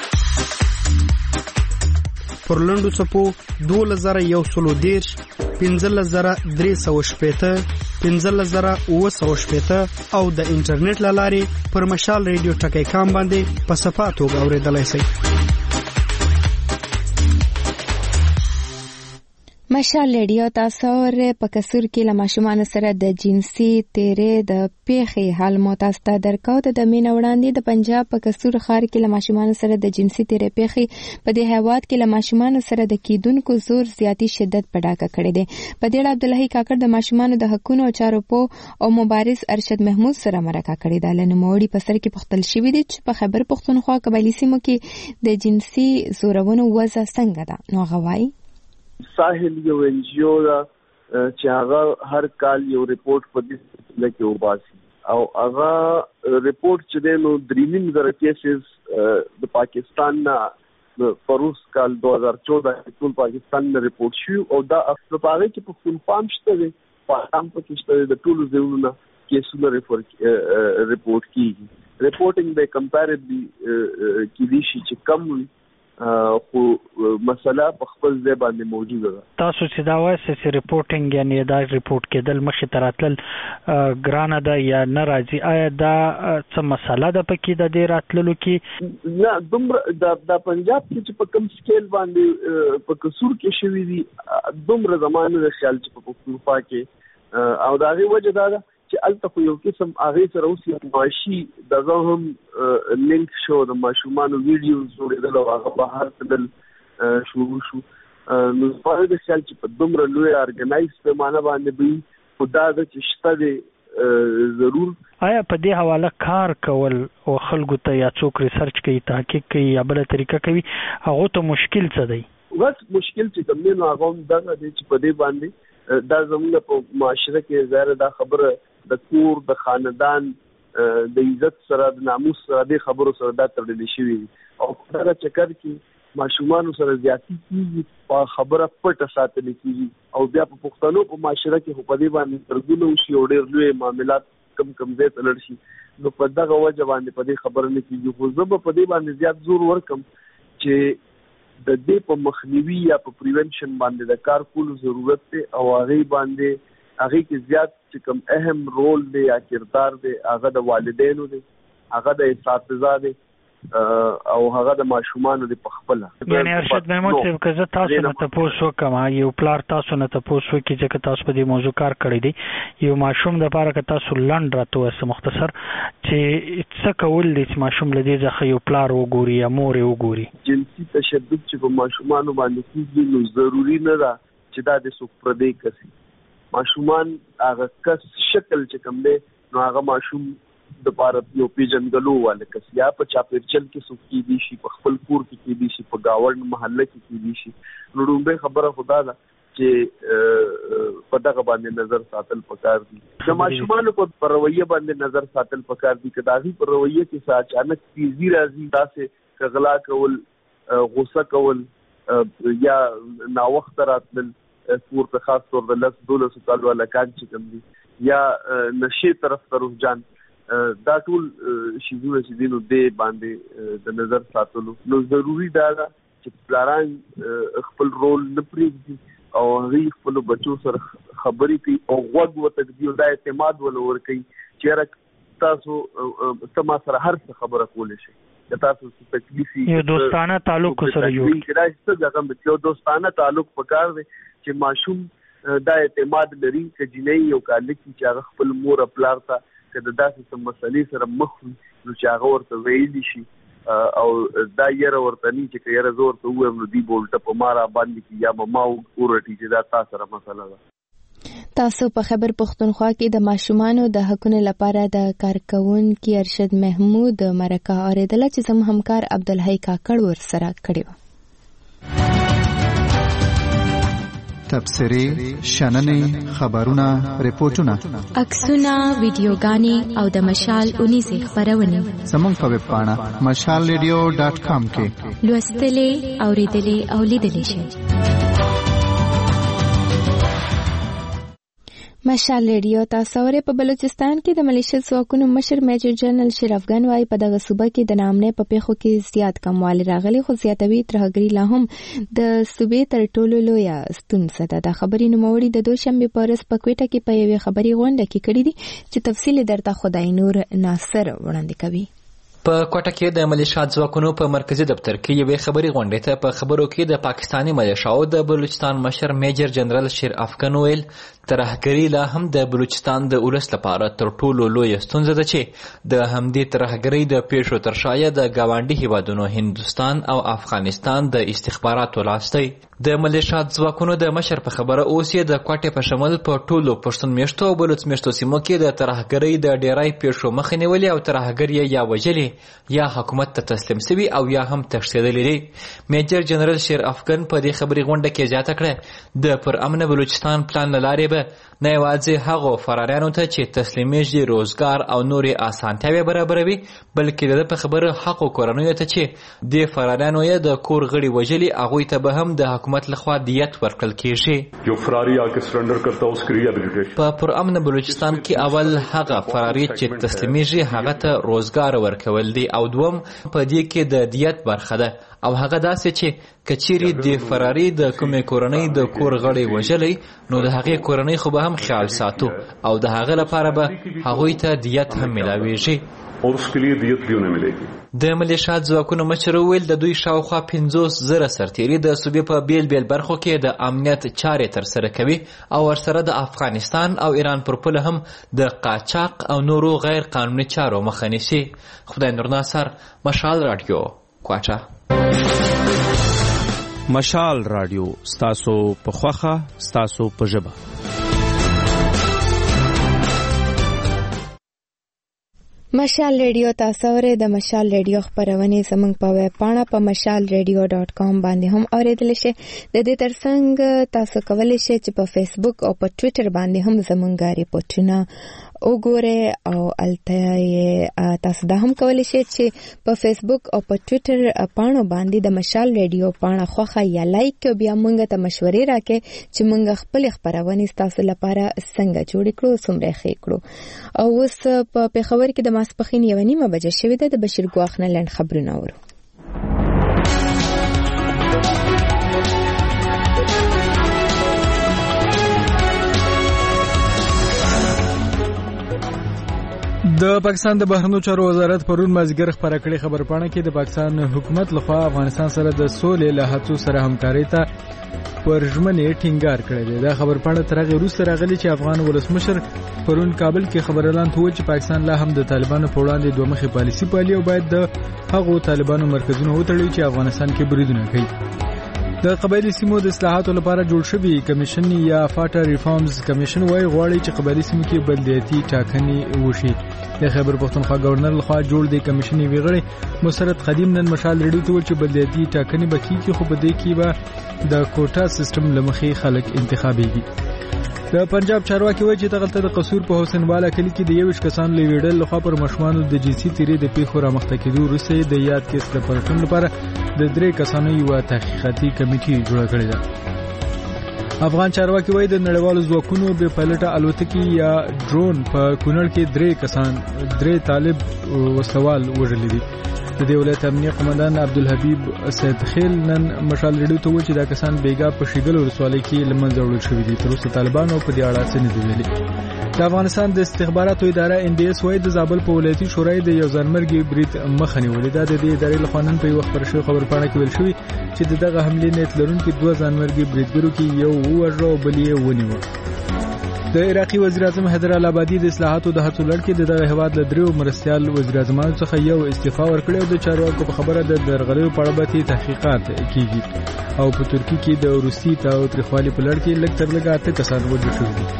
پر لنډو څپو 2110 15380 15980 او د انټرنیټ لارې پر مشال ریډیو ټکی کام باندې په صفه توګه اوریدلای شئ. مشال ریډیو تاسو په کسور کې له ماشومان سره د جنسي تیرې د پیښې حل مو تاسو ته درکو. د مین وړاندې د پنجاب په کسور ښار کې له ماشومان سره د جنسي تیرې پیښې په دې هیواد کې له ماشومان سره د کیدونکو زور زیاتی شدت په ډاګه کړی دی. په دې اړه عبدالله کاکړ د ماشومان د حقوقو او چارو او مبارز ارشد محمود سره مرکه کړې ده. لنموړي په سر کې پختل شوی دی چې په خیبر پښتونخوا قبایلی سیمو کې د جنسي زورونو وضع څنګه ده. نو غواړي ساحل یو انجیو دا چې هغه هر کال یو ریپورت په دې سلسله کې وباسي او هغه ریپورت چې دی نو 3,000 کیسز د پاکستان نه فروس کال 2014 ټول پاکستان نه ریپورت شو او دا په هغه کې په پښتونخوا شته دی پاکستان په کې شته د ټولو ځایونو کیسونه ریپورت کیږي. ریپورټینګ به کمپیریټلی کیدی شي چې کم وي خو مسله په خپل ځای باندې موجوده ده. تاسو چې دا وایي چې ریپورټینګ یعنی دا ریپورت کېدل مخې ته راتلل ګرانه ده یا نه راځي, آیا دا څه مسله ده پکې د دې راتللو کې؟ نه دومره د پنجاب کې چې په کوم سکیل باندې په کسور کې شوي دي دومره زمانه د خیال چې په پښتونخوا کې او د هغې وجه دا ده چې هلته خو یو قسم هغې سره اوس معاشي دغه هم لینک شو د ماشومانو ویډیوز جوړېدل او هغه بهر تلل شروع شو. نو زما د خیال چې په دومره لوی ارګنایز پیمانه باندې به خو دا ده چې شته دی ضرور. آیا په دې حواله کار کول او خلکو ته یا څوک ریسرچ کوي, تحقیق کوي یا بله طریقه کوي, هغو ته مشکل څه دی؟ بس مشکل چې کوم دی نو هغه هم دغه دی چې په دې باندې دا زموږ په معاشره کې ظاهره دا خبره د کور د خاندان د عزت سره د ناموس سره د خبرو سره دا تړلې شوی او دا چکر کې ماشومان سره زیاتی کیږي په خبره پټه ساتل کیږي او بیا په پښتنو په معاشره کې په دې باندې ترګونو شي او ډېر لوی معاملات کم ځای ته لړ شي نو په دغه وجه باندې په دې خبره نه کیږي خو زه په دې باندې زیات زور ورکم چې د دې په مخنیوي یا په پریونشن باندې د کار کولو ضرورت دی او هغه کې زیات چې کوم اهم رول دی یا کردار دی هغه د والدینو دی هغه د اساتذه دی او هغه د ماشومان دی په خپل یعنی ارشد محمود صاحب که زه تاسو نه تاسو کوم یو پلار تاسو نه تاسو کې چې تاسو په دې موضوع کار کړی دی یو ماشوم د لپاره که تاسو لاند راته مختصر چې څه کول دي چې ماشوم لدې ځکه یو پلار وګوري یا مور وګوري جنسي تشدد چې په ماشومان باندې کیږي نو ضروری نه ده چې دا د څوک پردې کسي ماشومان هغه کس شکل چې کوم دی نو هغه ماشوم د پاره یو پیژنګلو والا کس یا په چاپیرچل کې څوک کې دي شي په خپل کور کې دي شي په گاوند محله کې دي شي نو دومره خبره خدا ده چې په دغه باندې نظر ساتل پکار دي د ماشومان په رویه باندې نظر ساتل پکار دي کداغي په رویه کې څه اچانک تیزی راځي تاسو کغلا کول غوسه کول یا نا وخت راتل پورته خاص طور د 12 کال والا کان چې کوم دي یا نشي طرف ته رجحان دا ټول شیزونه چې دینو دې باندې د نظر ساتلو نو ضروری دا ده چې پلاران خپل رول نه پرېږدي او هغه خپل بچو سره خبرې کوي او غوږ وته دی دا اعتماد ولور کوي چې تاسو تما سره هر څه خبره کولای شئ تاسو تکلیفي یو دوستانه تعلق سره جوړ کړئ چې دا څنګه یو دوستانه تعلق پکار دی چې ماشوم دا اعتماد لري چې جنۍ یو کال کې چې هغه خپل مور خپل ته کله داسې مسلې سره مخ نو چې هغه ورته ویل شي او دا یې ورته نه چې یې زور ته وو نو دی بولټه په مارا باندې کې یا ما ورته چې دا تاسو سره مسله ده تاسو په خبر پښتونخوا کې د ماشومانو د حقوقو لپاره د کارکونکو ارشد محمود مرکه اوریدله چې زموږ همکار عبدالحی کاکړ ور سره کړی و تبصرې شننې خبرونه ریپورتونه عکسونه ویډیوګانې او د مشال 19 خبرونه زموږ په ویب پاڼه mashalradio.com کې لوستلې اوریدلې او لیدلې شئ مشال ریډیو تاسو ورې په بلوچستان کې د ملیشیا ځواکونو مشر میجر جنرال شیر افغان وايي په دغه صوبه کې د نامنې په پیښو کې زیات کموالی راغلی خو زیاتوي ترهګري لا هم د صوبې تر ټولو لویه ستونزه ده د خبرې نوموړي د دوشنبه په ورځ په کوټه کې په یوې خبري غونډه کې کړې دي چې تفصیل درته خدای نور ناصر وړاندې کوي په کوټه کې د ملیشیا ځواکونو په مرکزی دفتر کې یوې خبري غونډې ته په خبرو کې د پاکستاني ملیشیاو د بلوچستان مشر میجر جنرال شیر افغان ویل ترهګري لا هم د بلوچستان د ولس لپاره تر ټولو لوی ستونزه ده چې د همدې ترهګري د پیښو تر شا د گاونډي هیوادونو هندوستان او افغانستان د استخباراتو لاس دی د ملیشیا ځواکونو د مشر په خبره اوس یې د کوټې په شمول په ټولو پښتون میشتو او بلوچ میشتو سیمو کې د ترهګري د ډیرای پیښو مخه نیولې او ترهګري یا وجلي یا حکومت ته تسلیم شوی او یا هم تښتیدلی دی میجر جنرال شیر افغان په دې خبري غونډه کې زیاته کړه د پر امن بلوچستان پلان لارې به نه یوازې هغو فرارانو ته چې تسلیمیږي روزګار او نورې اسانتیاوې برابروي بلکې د په خبره حق او کورنیو ته چې د فرارانو یې د کور غړي وجلي هغوی ته به هم د حکومت لخوا دیت ورکړل کیږي جو فراری آکے سرنڈر کرتا اس کی ریہیبلیٹیشن په پر امن بلوچستان کې اول هغه فراری چې تسلیمیږي هغه ته روزګار ورکول دي او دوم په دې کې د دیت برخه ده او هغه داسې چې کچيري د فراری د کومې کورنۍ د کور غړي وجلي نو د هغې کورنۍ خو به هم خیال ساتو او د هغه لپاره به هغوی ته دیت هم ملاویږي اور اس کے لیے دیت بھی انہیں ملے گی د ملیشیا ځواکونو مشر ویل د دوی شاوخوا 50,000 سرتیري د صوبې په بیل بیل برخو کې د امنیت چارې ترسره کوي او ورسره د افغانستان او ایران پر پوله هم د قاچاق او نورو غیر قانوني چارو مخه نیسي خدای نور ناصر مشال رادیو کوټه مشال رادیو ستاسو په خوخه ستاسو په ژبه مشال ریډیو تاسو ورې د مشال ریډیو خبرونه زموږ په ویب پاڼه په mashalradio.com باندې هم اوریدل شي د دې ترڅنګ تاسو کولی شئ چې په فیسبوک او په ټوئیټر باندې هم زموږ ریپورتونه وګوره او الته تاسو دا هم کولی شئ چې په فیسبوک او په ټوئیټر پاڼو باندې د مشال ریډیو پاڼه خوښه یا لایک بیا مونږ ته مشورې راکې چې مونږ خپل خبرونه تاسو لپاره څنګه جوړ کړو څومره ښه کړو. او اوس په پیښور کې د ماسپښین 1:30 بجې شوې ده. د بشیر ګواخ نه لنډ خبرونه اورو. د پاکستان د بهرنیو چارو وزارت پرون مازیګر خبره کړې خبرپاڼه کې د پاکستان حکومت لخوا افغانستان سره د سولې له هڅو سره همکاري ته پر ژمنې ټینګار کړی دی. دا خبرپاڼه تر هغه وروسته راغلی چې افغان ولسمشر پرون کابل کې خبر اعلان کړ چې پاکستان لا هم د طالبانو په وړاندې دوه مخې پالیسي پالي او باید د هغو طالبانو مرکزونه وتړي چې افغانستان کې بریدونه کوي. د قبایلی سیمو د اصلاحاتو لپاره جوړ شوی کمیشن یا فاټا ریفارمز کمیشن وايي غواړي چې قبایلی سیمو کې بلدیاتي ټاکنې وشي. د خیبر پښتونخوا گورنر لخوا جوړ دی کمیشن ویغړی مسرت قدیم نن مشال ریډیو ته چې بلدیاتي ټاکنې بکی کې خو بده کې به د کوټا سیستم لمخې خلک انتخابيږي. د پنجاب چارواکي وایي چې دغلته د قصور په حسین والا کلی کې د 21 کسانو لیویډل لخوا پر مشمانو د جنسي تیرې د پیښو رامخته کېدو وروسته د یاد کیس د پرټون لپاره د 3 کسانو یو تحقیقاتي کمیټه جوړه کړې ده. افغان چارواکي وایي د نړیوالو ځواکونو به پایلټه الوتکې یا ډرون په کونړ کې 3 طالب وسوال وژلي دي. د دې ولایت امنیه قومندان عبدالحبیب سید خیل نن مشال ریډیو ته وایي چې دا کسان بیګا په شیګل ولسوالۍ کې لمنځه وړل شوي دي. تر اوسه طالبانو په دې اړه څه نه دي ویلي. د افغانستان د استخباراتو اداره NDS وایي د زابل په ولایتي شورای د یو ځانمرګي برید مخه نیولې ده. د دې ادارې له خوا نن په یو خبر شوی خبرپاڼه کې ویل شوی چې دغه حملې نیت لرونکي 2 ځانمرګي بریدګرو کې یو ووژل او بل یې ونیو. د عراقي وزیر اعظم حیدر العبادي د اصلاحاتو د هڅو لړ کې د دغه هیواد له 3 مرستیال وزیر اعظمانو څخه یو استعفا ورکړی او د چارواکو په خبره د درغلیو په اړه به تحقیقات کیږي. او په ترکیه کې د روسي تاوتریخوالي په لړ کې لږ تر لږه 8 کسان وژل شوي دي.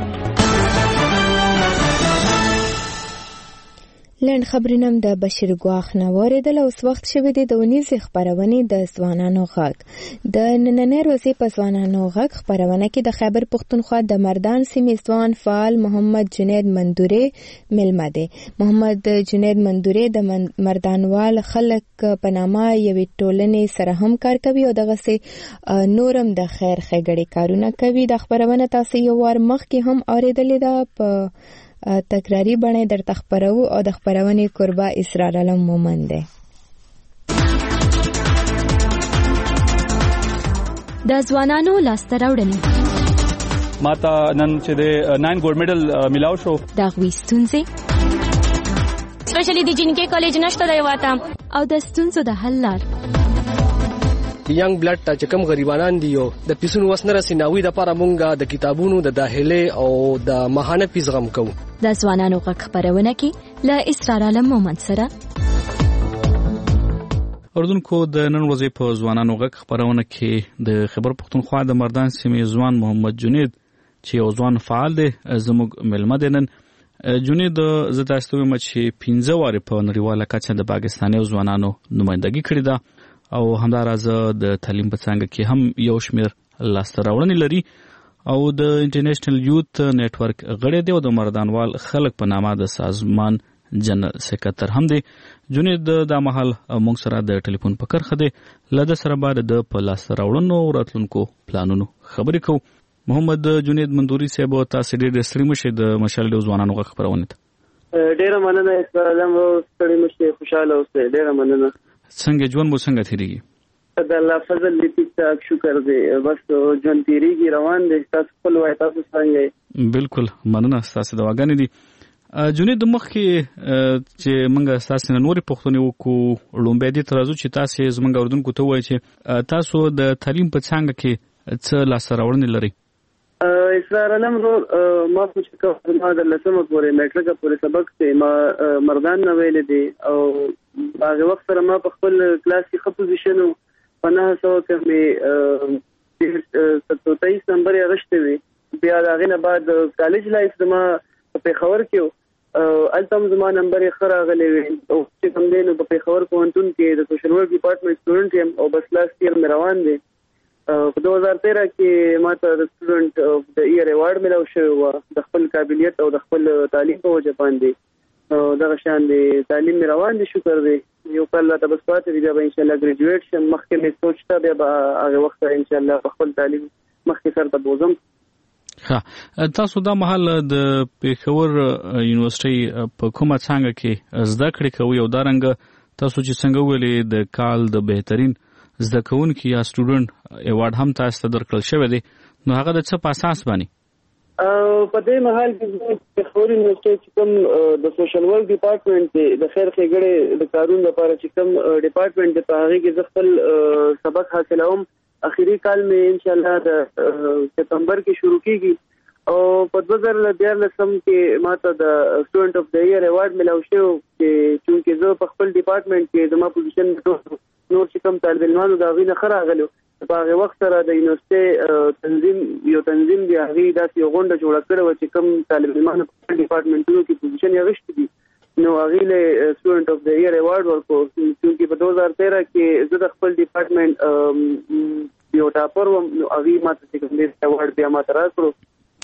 لنډ خبرینم د بشیر ګواخ نه واردل. اوس وخت شوی دی د ونیزې خبرونه د ځوانانو غږ. د نننۍ ورځې په ځوانانو غږ خبرونه کې د خیبر پښتونخوا د مردان سیمې ځوان فعال محمد جنید مندوري ملمه دی. محمد جنید مندوري د مردانوال خلک په نامه یوې ټولنې سره هم کار کوي او دغه سي نورم د خیر ښېګړې کارونه کوي. د خبرونه تاسو یو وار مخکې هم اوریدلې ده په تکراری بڼه در تخبرو او د خبرونې قربا اسرار علم مومن دی. د ځوانانو لاسته راوړنې ماته نن چې د 9 ګولډ میډل ملاو شو. د غوي ستونزې سپیشلی د جنکې کالج نشته دی واته او د ستونزو د حل لار. ینګ بلډ ته چې کوم غریبانان دي او د پیسونو وسنه رسیناوي د لپاره مونږه د کتابونو د داخله او د ماهانه فیس غم کوو. د ځوانانو غږ خبرونه کې له اسرار علم مومن سره. اردوونکو د نن ورځې په ځوانانو غږ خبرونه کې د خیبر پښتونخوا د مردان سیمې ځوان محمد جنید چې یو ځوان فعال دی زموږ ملمه دی. نن جنید زه تاسو ته وایم چې 15 واره په نړیواله کچه د پاکستاني ځوانانو نمائندګي کړې ده او همداراز د تعلیم په څنګه کې هم یو شمیر لاسته راوړنې لري او د انټرنیشنل یوت نیټورک غړی دی او د مردانوال خلک په نامه د سازمان جنرال سکرټر هم دی. جنید د مهال موږ سره د ټلیفون په کرخه دی. لده سره بعد د په لاسته راوړنو او راتلونکو پلانونو خبرې کوو. محمد جنید مندوري صاحب تاسو ډېر ستړي مشه د مشال د ځوانانو غږ خبرونه ته. ډېر مننه اسلام او ستړي مشه خوشاله اوسئ. ډېر مننه. څنګه ژوند مو څنګه تیریږي؟ د الله فضل دې تک شکر دې بس ژوند تیریږي روان دي. تاسو خپل وای تاسو څنګه؟ بالکل مننه تاسو دواګانې دي. جنید مخ کې چې موږ تاسو نن نورې پښتونې وکړو لومبه دي ترازو چې تاسو زمونږ اردوونکو ته وایي چې تاسو د تعلیم په څنګه کې څه لاسته راوړنې لري؟ اسرار علم رو ما چې کوم ما د لسمه پورې میټریک پورې سبق ته ما مردان نه ویل دي او هغه وخت سره ما په خپل کلاس کې خپل پوزیشن په 900 کې 27 نمبر یې غشته وی. بیا هغه نه بعد کالج لایف زما په پیښور کې التم زما نمبر یې خراغلی وی او چې کوم دی نو په پیښور پوهنتون کې د سوشل ورک ډپارټمنټ سټوډنټ یم او بس لاست ایئر مې روان دي. په 2013 کې ماته د سټوډنټ اف د ایئر ایوارډ ملو شوی و د خپل قابلیت او د خپل تعلیم په وجه باندې دغه شان دی تعلیم می روان دي شکر دی یو کله ته بس پاتې دی به ان شاء الله ګریجویټ شم مخکې مې سوچته بیا به هغه وخت ان شاء الله خپل تعلیم مخکې سره ته بوزم. ها تاسو دا مهال د پېښور یونیورسيټي په کومه څنګه کې زده کړې کوي او دا رنګ تاسو چې څنګه ویلې د کال د بهترین زده کوونکي یا سټوډنټ ایوارډ هم تاسو ته درکړل شوی دی نو هغه د څه په اساس باندې په دې مهال کې پېښور یونیورسيټي چې کوم د سوشل ورک ډپارټمنټ د خیر ښېګړې د کارونو لپاره چې کوم ډپارټمنټ د په هغه کې زه خپل سبق حاصلوم اخیری کال میں انشاءاللہ د سپتمبر کې شروع کیږي او په 2014 کې ماته د سټوډنټ اف د ایئر ایوارډ ملو شو چې چونکه زه په خپل ډپارټمنټ کې زما پوزیشن نور چې کوم طالب علمانو دا غوښنه خراغلو په هغه وخت سره د یونیورسيټي تنظیم دی هغه داسې یو غونډه جوړه کړې و چې کوم طالب علمانو په ډپارټمنټونو کې پوزیشن یې غشت دي نو هغه له سټوډنټ اف د ایئر ایوارډ ورکو چې په 2013 کې زه د خپل ډپارټمنټ یو ټاپر و نو هغه ماته چې کوم دې ایوارډ بیا ماته راکړو.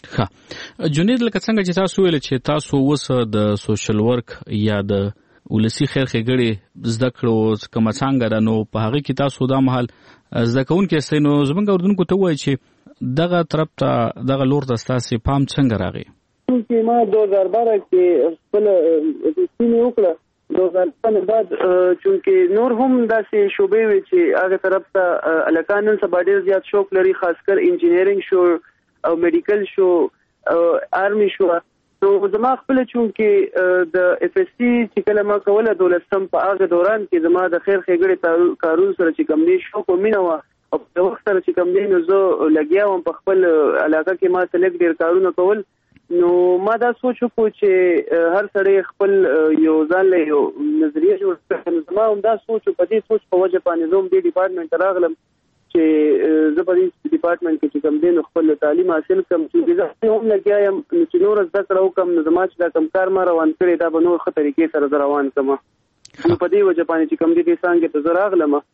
ها جنید لکه څنګه چې تاسو ویل چې تاسو اوس د سوشل ورک یا د ولسی خیر ښېګړې زده کړو کومه څنګه ده نو په هغه کې تاسو دا مهال زده کوونکي استئ نو زمونږ اردوونکو ته وایي چې دغه طرف ته دغه لور ته ستاسو پام څنګه راغی؟ چې ما 2012 کې خپل سینې وکړه 2012 بعد چونکه نور هم داسې شوبې وي چې هغه طرف ته الکانن سبا ډېر زیات شوق لري خاص کر انجینیرینګ شو او میډیکل شو او آرمی شو نو زما خپل چونکه د اف اس سی چې کله ما کوله دولسم په هغه دوران کې زما د خیر ښېګړې کارون سره چې کوم دي شوق مینه و او په وخت سره چې کوم دي نو زه لګیا وم په خپل علاقه کې ما سلیکټ ډېر کارونه کول نو ما دا سوچ وکړ چې هر سړی خپل یو ځان له یو نظریه جوړ کړي زما هم دا سوچ په دې سوچ په وجه باندې زوم دې ډپارټمنټ راغلم چې زه په دې ډپارټمنټ کې چې کوم دین خپل تعلیم حاصل کوم چې زه هم لګیا یم چې نور زده کړو کوم زما چې دا کوم کار ما روان کړی دا به نور ښه طریقې سره روان کوم نو په دې وجه باندې چې کوم دې څنګه ته زه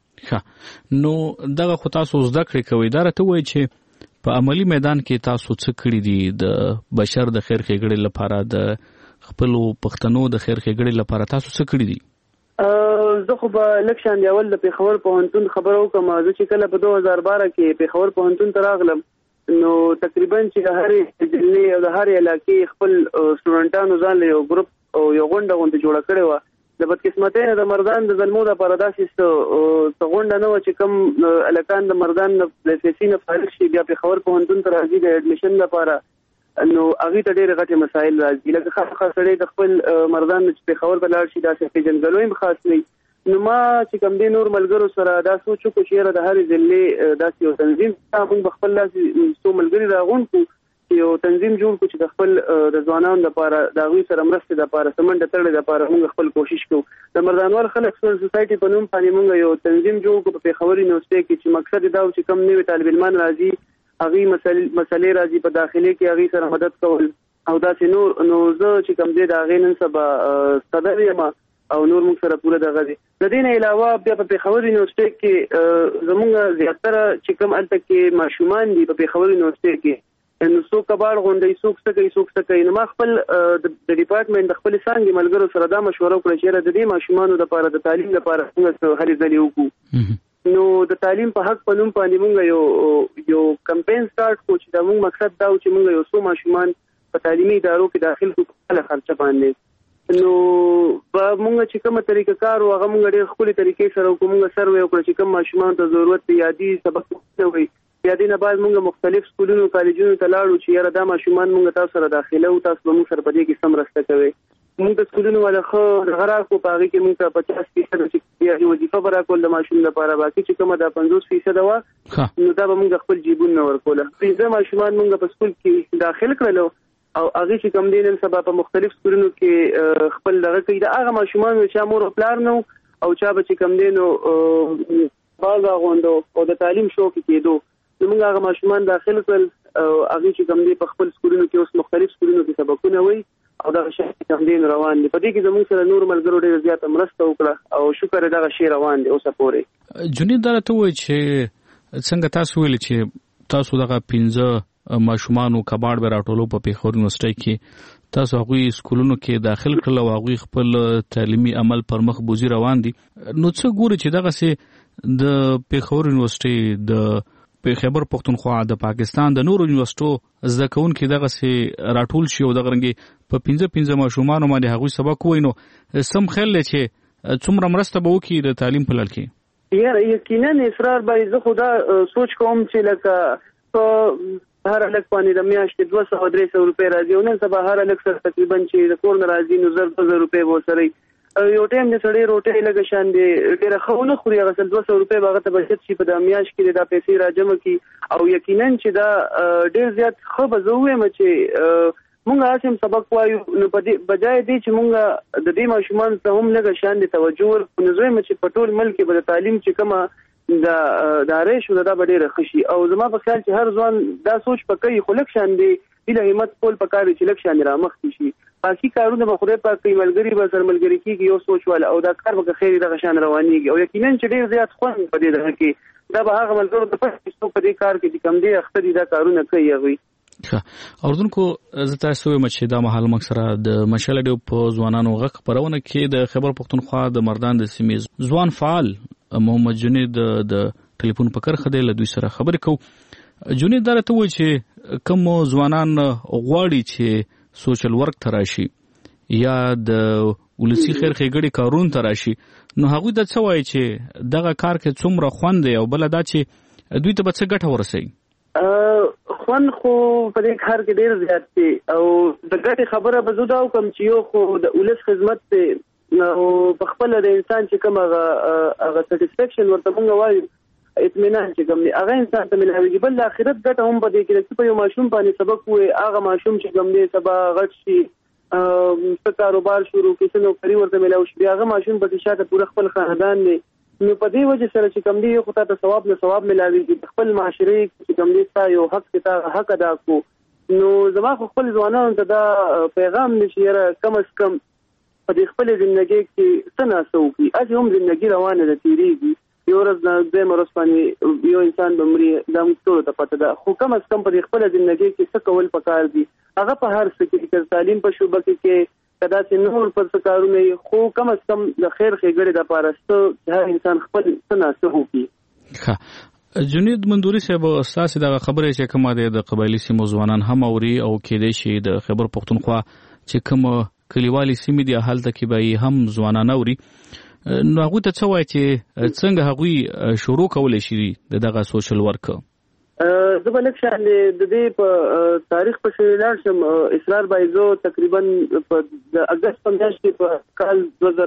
راغلم نو دغه خو تاسو زده کړې کوي دا راته وایي چې په عملی میدان کې تاسو څه کړی دي د بشر د خیر ښېګړې لپاره د خپل پښتنو د خیر ښېګړې لپاره تاسو څه کړی دي؟ زه خو به لکشان دی اول د پېښور پوهنتون خبرو کوم زه چې کله په 2012 کې پېښور پوهنتون ته راغلم نو تقریبا چې د هرې ضلع او د هرې علاقې خپل سټوډنټانو ځان له یو ګروپ او یو غونډه جوړه کړې وه د بدقسمتۍ نه د مردان د ظلمو دپاره داسې غونډه نه وه چې کوم هلکان د مردان د FSC نه فارغ شي بیا پېښور پوهنتون ته راځي د اډمیشن لپاره نو هغې ته ډېرې غټې مسایل راځي لکه خاص سړی د خپل مردان نه چې پېښور ته لاړ شي داسې پېژندګلوی هم خاص نه نو ما چې کوم دې نور ملګرو سره دا سوچ وکړو چې یاره د هرې ضلع داسې یو تنظیم موږ به خپل داسې څو ملګري راغونډ کړو یو تنظیم جوړ کړو چې د خپل د ځوانانو لپاره د هغوی سره مرستې لپاره سمنډه تړلې لپاره موږ خپل کوشش کوو د مردانوال خلک سوسایټي په نوم باندې موږ یو تنظیم جوړ کړو په پېښور یونیورسيټي کې چې مقصد دا و چې کم نوي طالب علمان راځي هغوی مسلې راځي په داخلي کې هغوی سره مدد کول او داسې نور نو زه چې کوم دی د هغې نن سبا صدر یم او نور موږ سره پوره دغه دي د دې نه علاوه بیا په پېښور یونیورسيټي کې زموږ زیاتره چې کوم هلته کې ماشومان دي په پېښور یونیورسيټي کې نو څوک کباړ غونډوي څوک څه کوي نو ما خپل د ډپارټمنټ د خپل څانګې ملګرو سره دا مشوره وکړه چې د دې ماشومانو لپاره د تعلیم لپاره څنګه هلې ځلې وکړو نو د تعلیم په حق په نوم باندې موږ یو کمپین سٹارټ کړو چې دا موږ مقصد دا و چې موږ یو څو ماشومان په تعلیمي ادارو کې داخل کړو په خپله خرچه باندې نو په موږ چې کومه طریقه کار و هغه موږ ډېر ښکلې طریقې سره وکړو موږ سروې وکړه چې کوم ماشومانو ته ضرورت دی یادي سبق نه وي بیا دې نه بعد موږ مختلف سکولونو کالجونو ته لاړو چې یاره دا ماشومان موږ تاسو سره داخله او تاسو به موږ سره په دې کې سم مرسته کوئ موږ د سکولونو والا ښه غرار کو په هغې کې موږ ته 50% چې وظیفه به راکول د ماشوم لپاره باقي چې کومه دا 50% وه نو دا به موږ خپل جیبون نه ورکوله 15 ماشومان موږ په سکول کې داخل کړلو او هغې چې کوم دی نن سبا په مختلف سکولونو کې خپل دغه کوي د هغه ماشومانو چې چا مور او پلار نه او چا به چې کوم دی نو باز اغوندو او د تعلیم شوق کېدو نو موږ هغه ماشومان داخل کړل او هغې چې کوم دی په خپل سکولونو کې اوس مختلف سکولونو کې سبقونه وایي او دغه شی کوم دی روان دي په دې کې زموږ سره نور ملګرو ډېره زیاته مرسته وکړه او شکر دغه شی روان دی اوسه پورې جنید دا راته وایي چې څنګه تاسو ویل چې تاسو دغه 15 ماشومان کباړ به راټولو په پیښور یونیورسيټي کې تاسو هغوی سکولونو کې داخل کړل او هغوی خپل تعلیمي عمل پر مخ بوزي روان دي نو څه ګوري چې دغه سه د پیښور یونیورسيټي د خیبر پختونخوا د پاکستان د نورو یونیورسيټو زده کوونکي دغه سه راټول شي او دغه رنګي په 15 ماشومان باندې هغوی سبق وینو سم خل چې څومره مرسته به وکړي د تعلیم په لړ کې یقینا اصرار باندې زه خدا سوچ کوم چې لکه هر لک باندې د میاشتې 200-300 روپۍ راځي او نن سبا هر لک سره تقریبا چې د کور نه راځي نو 200 روپۍ به سره یو ټایم د سړی روټۍ لګه شان دی ډېر خونه خوري هغه 200 روپۍ باغ ته بچت شي په د میاشت کې د پیسې راجمع کی او یقینا چې دا ډېر زیات خو به زه وایم چې مونږ اسیم سبق وایو نو بجای دی چې مونږ د دې ماشومان ته هم لګه شان دي توجه ورکړو زه چې په ټول ملک کې به تعلیم چې کومه دا ریشو دا به ډېر خشي او زما په خیال چې هر ځوان دا سوچ پکې خلک شان دی د همت کول پکاره چې لک شان را مخ شي باقي کارونه به خدای پاک کوي ملګری به سر ملګری کیږي یو سوچ والا او دا کار به خیر دغه شان روانيږي او یقینا چې ډېر زیات خوند پدې ده کې دا به هغه ملګرو ته پښتو په دې کار کې چې کم دی اختر دا کارونه کوي هغوی اوردونکو زه تاسو وایم چې دا مهال مکسره د مشال ډیو په ځوانانو غږ خبرونه کې د خیبر پختونخوا د مردان د سیمې ځوان فعال محمد جنید د ټلیفون په کرخه دی له دوی سره خبرې کوو جنید دا ته وایي چې کوم ځوانان غواړي چې سوشل ورک تراشي یا د ولسی خیر ښېګړې کارون تراشي نو هغوی د څه وایي چې دغه کار کې څومره خوند دی او بل دا چې دوی ته به څه ګټه ورسوي خوند خو په دې کار کې ډېر زیات دی او د ګټې خبره به زه دا وکړم چې یو خو د ولس خدمت دی او په خپل د انسان چې کوم هغه سټیسفیکشن ورته مونږ وایو اطمینان چې کوم دی هغه انسان ته ملایوي بل د آخرت ګټه هم په دې کې چې په یو ماشوم باندې سبق وي هغه ماشوم چې کوم دی سبا غټ شي په کاروبار شروع کړي نو کری ورته ملاوي شي هغه ماشوم په شاته پوره خپل خاندان دی نو په دې وجه سره چې کوم دی یو خدای ته ثواب نه ثواب ملاوي خپل معاشري چې کوم دی تا یو حق ته حق ادا کو نو زما خپل ځوانانو ته دا پیغام نشي کم از کم په دې خپل ژوندۍ کې څه ناسو کی اځ هم ژوندۍ روانه ده تیریږي یو ورځ نه د مرز باندې یو انسان بمري د ټول ته پته ده خو کم از کم په دې خپل ژوندۍ کې څه کول پکار دي هغه په هر څه کې تعلیم په شوبه کې کدا چې نور پر څه کارونه خو کم از کم د خیر ښېګړې د پاره هر انسان خپل څه ناسو کی جنید مندوري صاحب استاد دا خبره چې کومه د قبایلی سیمو ځوانان هم اوري او کېدې شي د خیبر پختونخوا چې کوم کلیوالي سیمې دي هلته کې به هم ځوانان اوري نو هغوی ته څه وایي چې څنګه هغوی شروع کولی شي دغه سوشل ورک زه به لږ شان د دې په تاریخ پسې لاړ شم اصرار بایزو تقریبا د اګست په میاشت کې په کال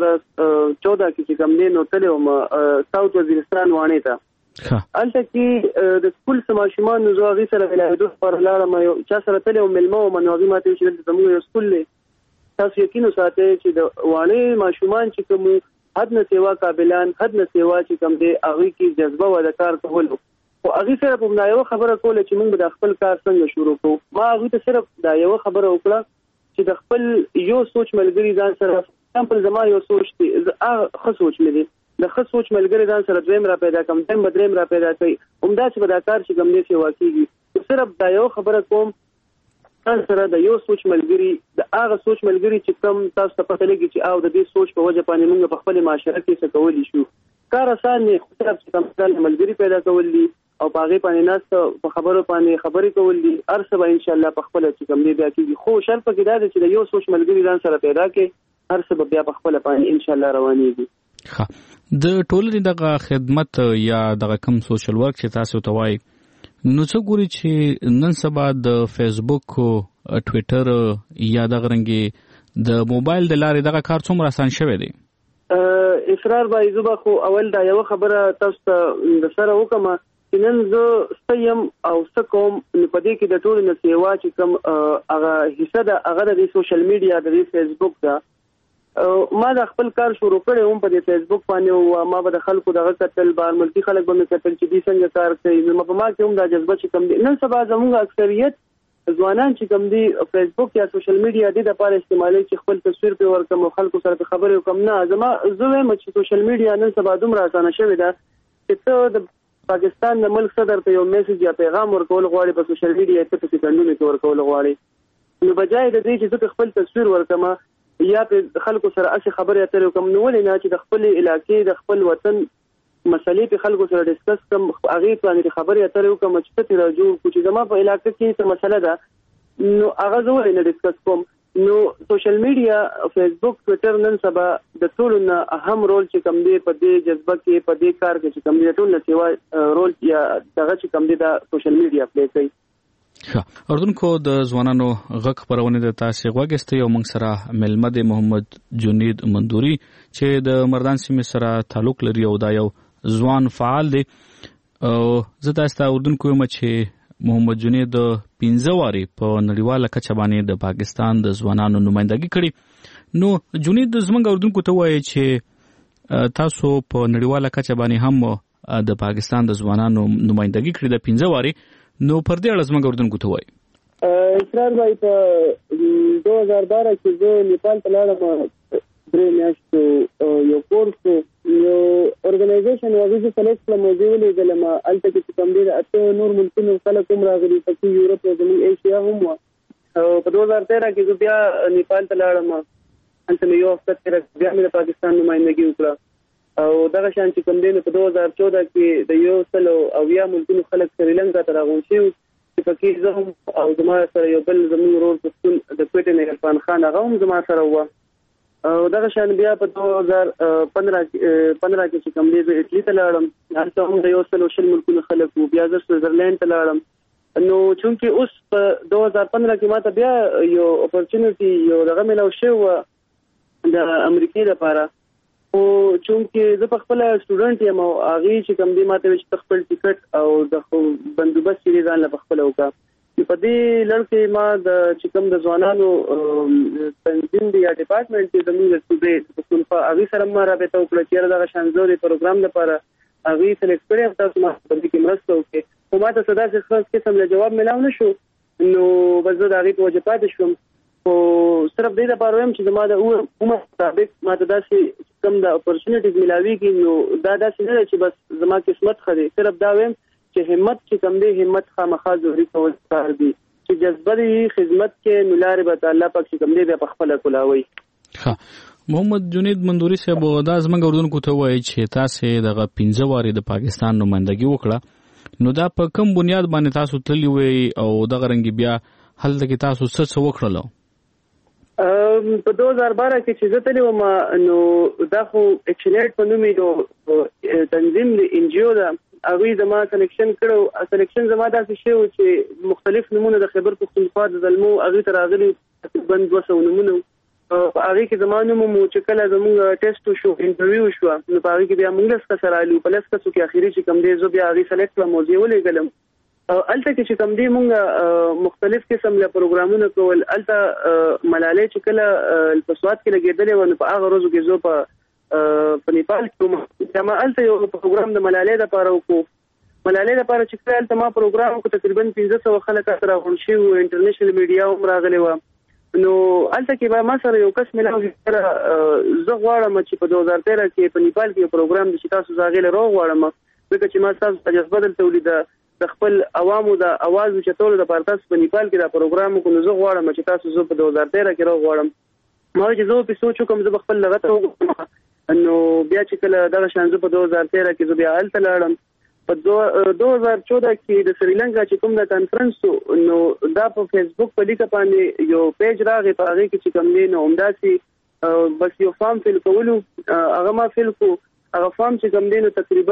2014 کې چې کوم دی نو تللی وم ساوت وزیرستان واڼې ته هلته کې د سکول ماشومان نو زه هغوی سره ملاوېدو لپاره لاړم چا سره تللی وم میلمه وم نو هغوی ماته ویل چې دلته زموږ یو سکول دی تاسو یقین وساتئ چې د واڼې ماشومان چې کوم حد نه سیوا قابلان حد نه سیوا چې کوم دی هغوی کې جذبه و د کار کولو خو هغوی سره په یوه خبره کوله چې موږ د خپل کار څنګه شروع کوو ما هغوی ته صرف دا یوه خبره وکړه چې د خپل یو سوچ ملګري ځان سره سمپل زما یو سوچ دی ښه سوچ مې دی د ښه سوچ ملګري ځان سره دویم را پیدا کوم دویم به دریم را پیدا کوي همداسې به دا کار چې کوم دی سیوا کېږي صرف دا یوه خبره کوم ځان سره د یو سوچ ملګري د هغه سوچ ملګري چې کوم تاسو ته پته لګي چې او د دې سوچ په وجه باندې موږ په خپل معاشره کې څه کولی شو کار آسان دی خو صرف چې کوم ملګري پیدا کول دي او په هغې باندې ناست په خبرو باندې خبرې کول دي هر څه به انشاءالله په خپله چې کوم دی بیا کېږي خو شرط پکې دا دی چې د یو سوچ ملګري ځان سره پیدا کړي هر څه به بیا په خپله باندې انشاءالله روانېږي د ټولنې دغه خدمت یا دغه کم سوشل ورک چې تاسو ته وایي نو څه ګوري چې نن سبا د فیسبوک ټویټر یا دغه رنګې د موبایل د لارې دغه کار څومره آسان شوی دی اصرار بایزو به خو اول دا یوه خبره تاسو ته د سره وکړم چې نن زه څه یم او څه کوم نو په دې کې د ټولو نه سیوا چې کوم هغه حصه ده هغه د سوشل میډیا د فیسبوک ده ما د خپل کار شروع کړی هم په دې فیسبوک باندې او ما به د خلکو دغه کتل بار ملکي خلک به مې کتل چې دوی څنګه کار کوي نو په ما کې هم دا جذبه چې کوم دی نن سبا زموږ اکثریت ځوانان چې کوم دی فیسبوک یا سوشل میډیا د لپاره استعمالوي چې خپل تصویر په ورکم او خلکو سره خبرې وکم نه زما زه وایم چې سوشل میډیا نن سبا دومره اسانه شوې ده چې ته د پاکستان د ملک صدر ته یو میسج یا پیغام ورکول غواړي په سوشل میډیا کې په سکندونو کې ورکول غواړي نو بجای د دې چې خپل تصویر ورکما یا په خلکو سره اسی خبرې اترې کوم نو ولې نه چې د خپل علاقې د خپل وطن مسلې په خلکو سره ډیسکس کوم هغه باندې خبرې اترې کوم چې ته راجو چې زما په علاقې کې څه مسله ده نو هغه زه نه ډیسکس کوم نو سوشل میډیا فیسبوک ټوئیټر نن سبا د ټولو نه اهم رول چې کوم دی په دې جذبه کې په دې کار کې چې کوم دی ټول نه سیوا رول یا دغه چې کوم دی د سوشل میډیا پلی کوي اردوونکو د ځوانانو غږ خبرونه د تاسو غوښتي یو موږ سره ملمد محمد جنید مندوري چې د مردان سیمې سره تعلق لري او دا یو ځوان فعال دی او زه تاسو ته اردوونکو یم چې محمد جنید 15 واري په نړیواله کچه باندې د پاکستان د ځوانانو نمائندګي کړې نو جنید زموږ اردوونکو ته وایي چې تاسو په نړیواله کچه باندې هم د پاکستان د ځوانانو نمائندګي کړې د 15 واري نو پر دې اړه زموږ اردوونکو ته وایي اسرار بھائی په 2012 کې زه نیپال ته لاړم درې میاشتو یو کورس یو ارګنایزیشن وغیزه سلیکټ کړم او زه ولېږلم هلته کې چې کوم دی اته نور ملکونو خلک هم راغلي پکې یورپ او زموږ ایشیا هم وه او په 2013 کې زه بیا نیپال ته لاړم هلته مې یو هفته تېره بیا مې د پاکستان نمائندګي وکړه او دغه شان چې کوم دی نو په 2014 کې د 180 ملکونو خلک سریلانکا ته راغونډ شوي چې پکې زه هم او زما سره یو بل زموږ ورور پښتون د کوټې عرفان خان هغه هم زما سره وه او دغه شان بیا په 2015 کې چې کوم دی زه اټلي ته لاړم هلته هم د 160 ملکونو خلک وو بیا زه سویزرلینډ ته لاړم نو چونکې اوس په 2015 کې ماته بیا یو اپورچونټي یو دغه ملاو شوی وه د امریکې لپاره او چونکې زه په خپل سټوډنټ یم او هغه چې کوم دی ماته چې خپل ټیکټ او د بندوبست یې ځان له خپل وکړه په دې لړ کې ما د چې کوم د ځوانانو تنظیم دی یا ډپارټمنټ کې د موږ صوبې په صنفه هغه سره ما رابطه وکړه چې دا شانزوري پروګرام لپاره هغه سلیکټ کړی تاسو ما په دې کې مرسته وکړي خو ما ته صدا څه خاص قسم له جواب ملاو نشو نو بس زه د هغې په وجه پاتې شوم خو صرف دې لپاره وایم چې زما د عمر مطابق ما ته داسې کوم د اپورچونټیز ملاویږي نو دا داسې نه چې بس زما قسمت ښه دی صرف دا وایم چې همت چې کوم دی همت خامخا ظهري کول کار دی چې جذبه دی خدمت کې نو لارې به الله پاک چې کوم دی بیا په خپله کولاوي محمد جنید مندوري صاحب دا زموږ اردوونکو ته وایي چې تاسې دغه 15 واري د پاکستان نمائندګي وکړه نو دا په کوم بنیاد باندې تاسو تللی وئ او دغه رنګې بیا هلته کې تاسو څه وکړلو په 2012 کې چې زه تللی وم نو دا خو اکشنیټ په نوم یو تنظیم دی ان جی او ده هغوی زما سلیکشن کړو سلیکشن زما داسې شوی و چې مختلف نمونه د خیبر پښتونخوا د زلمو هغوی ته راغلي تقریبا 200 نمونه په هغې کې زما نوم مو چې کله زموږ ټیسټ وشو انټرویو وشوه نو په هغې کې بیا موږ 10 کسه رالو په 10 کسو کې اخري چې کوم دی زه بیا هغې سلیکټ کړم او زه یې ولېږلم هلته کې چې کوم دی موږ مختلف قسم له پروګرامونه کول هلته ملالۍ چې کله په سوات کې لګېدلې وه نو په هغه ورځو کې زه په نیپال کې ما هلته یو پروګرام د ملالۍ دپاره وکړو ملالۍ دپاره چې کله هلته ما پروګرام وکړو تقریبا 1500 خلک هلته راغونډ شوي وو انټرنیشنل میډیا هم راغلې وه نو هلته کې به ما سره یو کس ملاو زه غواړم چې په 2013 کې په نیپال کې یو پروګرام دی چې تاسو زه هغې له راوغواړم ځکه چې ما ستاسو ته جذبه دلته ولیده د خپل عوامو د اواز اوچتولو دپاره تاسو په نیپال کې دا پروګرام وکړو نو زه غواړم چې تاسو زه په 2013 کې راوغواړم ما وایي چې زه پرې سوچ وکړم زه به خپل لغته وګورم نو بیا چې کله دغه شان زه په 2013 کې زه بیا هلته لاړم په 2014 کې د سریلانکا چې کوم د کانفرنس نو دا په فیسبوک په لیکه باندې یو پیج راغی په هغې کې چې کوم دی نو همداسې بس یو فارم فل کولو هغه ما فل کړو هغه فارم چې کوم دی نو تقریبا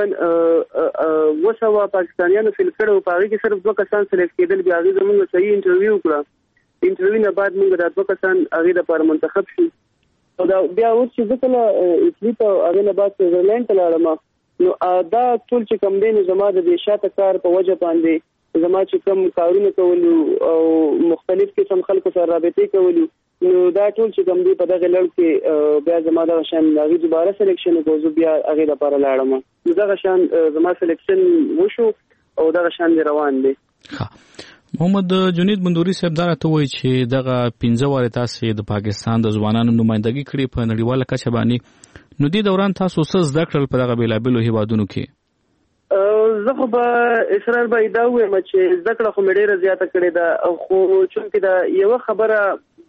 200 پاکستانیانو فل کړو په هغې کې صرف 2 کسان سلیکټ کېدل بیا هغې زموږ صحیح انټرویو وکړه انټرویو نه بعد موږ دا 2 کسان هغې دپاره منتخب شو او دا بیا اوس چې زه کله اټلي ته هغې نه بعد سویزرلینډ ته لاړم نو دا ټول چې کوم دی نو زما د دې شاته کار په وجه باندې زما چې کوم کارونه کولو او مختلف قسم خلکو سره رابطې کولو نو دا ټول چې کوم دی په دغه لړ کې بیا زما دغه شان هغې دوباره سلیکشن وکړو زه بیا هغې دپاره لاړم نو دغه شان زما سلیکشن وشو او دغه شان دی روان دی محمد جنید مندوري صاحب دا راته وایي چې دغه 15 وارې تاسې د پاکستان د ځوانانو نمائندګي کړې په نړیواله کچه باندې نو دې دوران تاسو څه زده کړل په دغه بېلابېلو هیوادونو کې زه خو به اصرار به دا وایم چې زده کړه خو مې ډېره زیاته کړې ده خو چونکې دا یوه خبره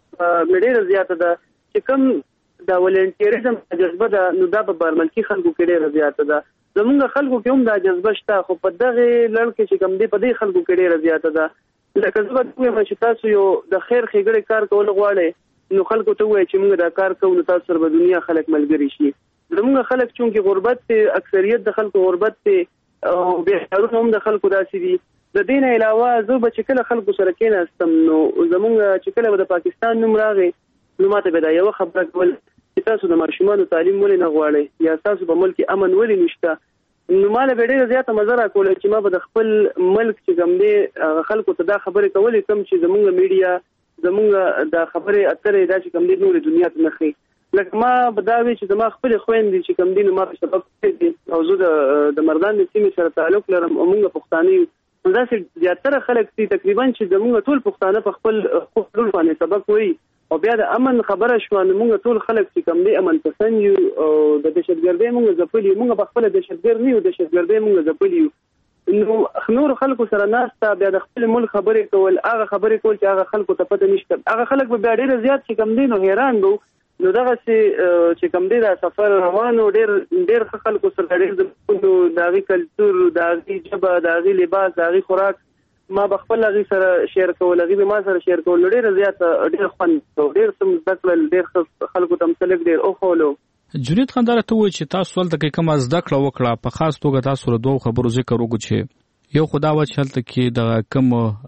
مې ډېره زیاته ده چې کوم دا ولنټیریزم جذبه ده نو دا په بارملکي خلکو کې ډېره زیاته ده زمونږ خلکو کې هم دا جذبه شته خو په دغه لړ کې چې کوم دی په دې خلکو کې ډېره زیاته ده لکه زه به وایم چې تاسو یو د خیر ښېګړې کار کول غواړئ نو خلکو ته ووایئ چې موږ دا کار کوو نو تاسو سره به دنیا خلک ملګري شي زمونږ خلک چونکې غربت دی اکثریت د خلکو غربت دی او بهترونه هم د خلکو داسې دي د دې نه علاوه زه به چې کله خلکو سره کېناستم نو زمونږ چې کله به د پاکستان نوم راغی نو ماته به دا یوه خبره کول چې تاسو د ماشومانو تعلیم ولې نه غواړئ یا تاسو په ملک کې امن ولې نشته نو ماله به ډېره زیاته مزه راکوله چې ما به د خپل ملک چې کوم دی خلکو ته دا خبرې کولې کوم چې زمونږ میډیا زمونږ دا خبرې اترې دا چې کوم دی نورې دنیا ته نه ښیي لکه ما به دا وی چې زما خپلې خویندې چې کوم دي نو ما په سبب دي او زه د مردان د سیمې سره تعلق لرم او موږ پښتانه یو نو داسې زیاتره خلک دي تقریبا چې زموږ ټول پښتانه په خپل خپل باندې سبق وایي او بیا د امن خبره شوه نو موږ ټول خلک چې کوم دي امن پسند یو او د دهشتګردۍ موږ ځپلي یو موږ په خپله دهشتګرد نه یو دهشتګردۍ موږ ځپلي یو نو نور خلکو سره ناسته بیا د خپل ملک خبرې کول هغه خبرې کول چې هغه خلکو ته پته نشته هغه خلک به بیا ډېر زیات چې کوم دي نو حیران به نو دغه چې کوم دی دا سفر روانو ډېر خلکو سره ډېر د هغې کلتور د هغې ژبه د هغې لباس د هغې خوراک ما به خپل هغې سره شیر کول هغې به ما سره شیر کول نو ډېره زیاته ډېر خوند ډېر څه زده کړل ډېر خلکو ته مختلف ډېر وښولو جنید خان دا راته ووایي چې تاسو هلته کې کومه زده کړه وکړه په خاص توګه تاسو له دوو خبرو ذکر وکړو چې یو خو دا وه چې هلته کې دغه کوم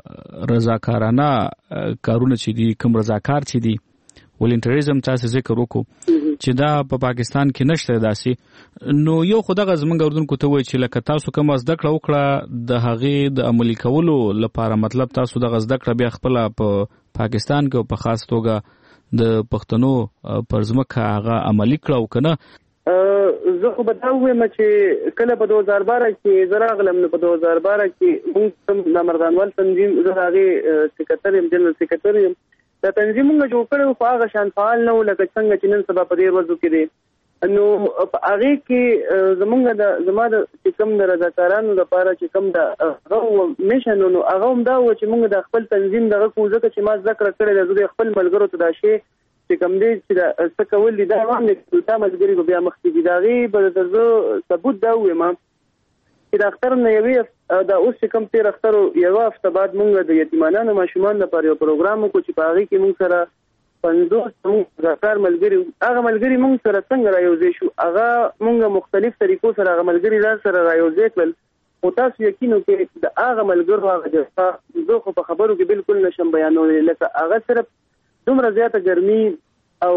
رضاکارانه کارونه چې دي کوم رضاکار چې دي ولنټریزم تاسو ذکر وکړو چې دا په پاکستان کې نشته داسې نو یو خو دغه زمونږ اردوونکو ته وایي چې لکه تاسو کومه زده کړه وکړه د هغې د عملي کولو لپاره مطلب تاسو دغه زده کړه بیا خپله په پاکستان کې او په خاص توګه د پښتنو پر ځمکه هغه عملي کړه او که نه زه خو به دا ووایم چې کله په 2012 کې زه راغلم نو په 2012 کې موږ د مردانوال تنظیم زه د هغې سکرټر یم جنرال سکرټر یم دا تنظیم موږ جوړ کړی خو هغه شان فعال نه و لکه څنګه چې نن سبا په دې ورځو کې دی نو په هغې کې زما د چې کوم د رضاکارانو لپاره چې کوم د هغه میشن نو هغه هم دا و چې موږ د خپل تنظیم دغه کوو ځکه چې ما زده کړه کړې ده زه د خپل ملګرو ته دا شی چې کوم دی چې څه کول دي دا هم دا ملګري به بیا مخکې دي د هغې به زه ثبوت دا ووایم چې د اختر نه یوې دا اوس چې کوم تېر اختر یوه هفته بعد موږ د یتیمانانو ماشومانو لپاره یو پروګرام وکړو چې په هغې کې موږ سره 50 زموږ رضاکار ملګري هغه ملګري موږ سره څنګه رایوځای شو هغه موږ مختلف طریقو سره هغه ملګري ځان سره رایوځای کړل خو تاسو یقین وکړئ د هغه ملګرو هغه جذبه زه خو په خبرو کې بالکل نشم بیانولی لکه هغه صرف دومره زیاته ګرمي او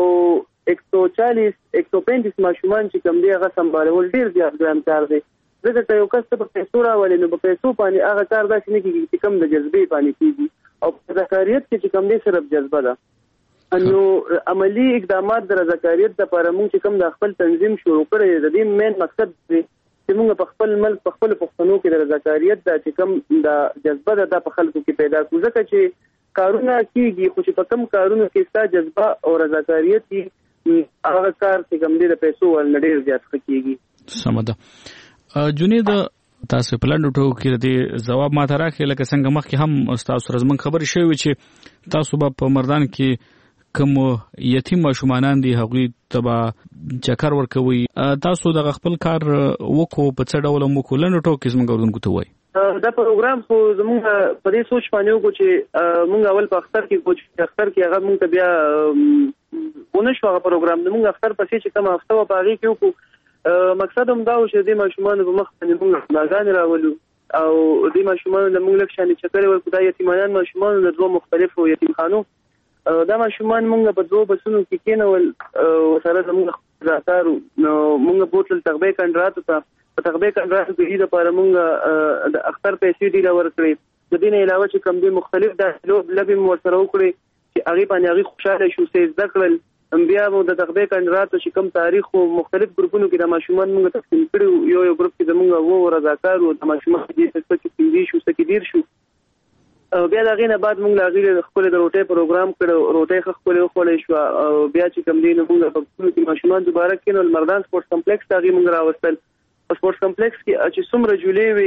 140-135 ماشومان چې کوم دی هغه سمبالول ډېر زیات ګران کار دی ځکه که یو کس ته په پیسو راولې نو په پیسو باندې هغه کار داسې نه کېږي چې کوم د جذبې باندې کېږي او په رضاکاریت کې چې کوم دی صرف جذبه ده نو عملی اقدامات د رضاکاریت لپاره موږ چې کوم د خپل تنظیم شروع کړی د دې مین مقصد دی چې موږ په خپل ملک په خپل پښتنو کې د رضاکاریت دا چې کوم د جذبه ده په خلکو کې پیدا کړو ځکه چې کارونه کېږي خو چې په کوم کارونو کې ستا جذبه او رضاکاریت وي هغه کار چې کوم دی د پیسو ولنه ډېر زیات ښه کېږي سمه ده جنید تاسو په لنډو ټکو کې د ځواب ماته راکړئ لکه څنګه مخکې هم تاسو سره زموږ خبرې شوې چې تاسو به په مردان کې کوم یتیم ماشومان دي هغوی ته به چکر ورکوي تاسو دغه خپل کار وکړو په څه ډول مو وکړو لنډو ټکو کې زموږ اورېدونکو ته ووایئ دا پروګرام خو زموږ په دې سوچ باندې وکړو چې موږ اول په اختر کې کوچ اختر کې هغه موږ ته بیا ونه شو هغه پروګرام موږ اختر پسې چې کومه هفته وه په هغې کې وکړو مقصد هم دا و چې دې ماشومانو په مخ باندې موږ غلاګانې راولو او دې ماشومانو له موږ لږ شانې چکرې ورکړو دا یتیمانان ماشومانو د دوه مختلفو یتیمخانو دا ماشومان موږ په دوه بسونو کې کېنول ورسره زموږ رضاکار نو موږ بوتل تغبې کنډراتو ته په تغبې کنډراتو کې دې لپاره موږ د اختر پیسې ډېره ورکړې د دې نه علاوه چې کوم دې مختلف داسې لوبې مو ورسره وکړې چې هغې باندې هغې خوشحاله شو څه زده کړل بیا مو د تغبې کنډراتو چې کوم تاریخ و مختلف ګروپونو کې د ماشومان موږ تقسیم کړي یو ګروپ کې زموږ اووه رضاکار و د ماشومان دې څه کې 15 شو څه کې 10 شو بیا د هغې نه بعد موږ له هغې ښکلې د روټۍ پروګرام کړی روټۍ ښه ښکلې وخوړی شوه او بیا چې کوم دی نو موږ په پښتون کې ماشومان دوباره کېنول مردان سپورټس کمپلیکس ته هغې موږ راوستل په سپورټس کمپلیکس کې چې څومره جولې وي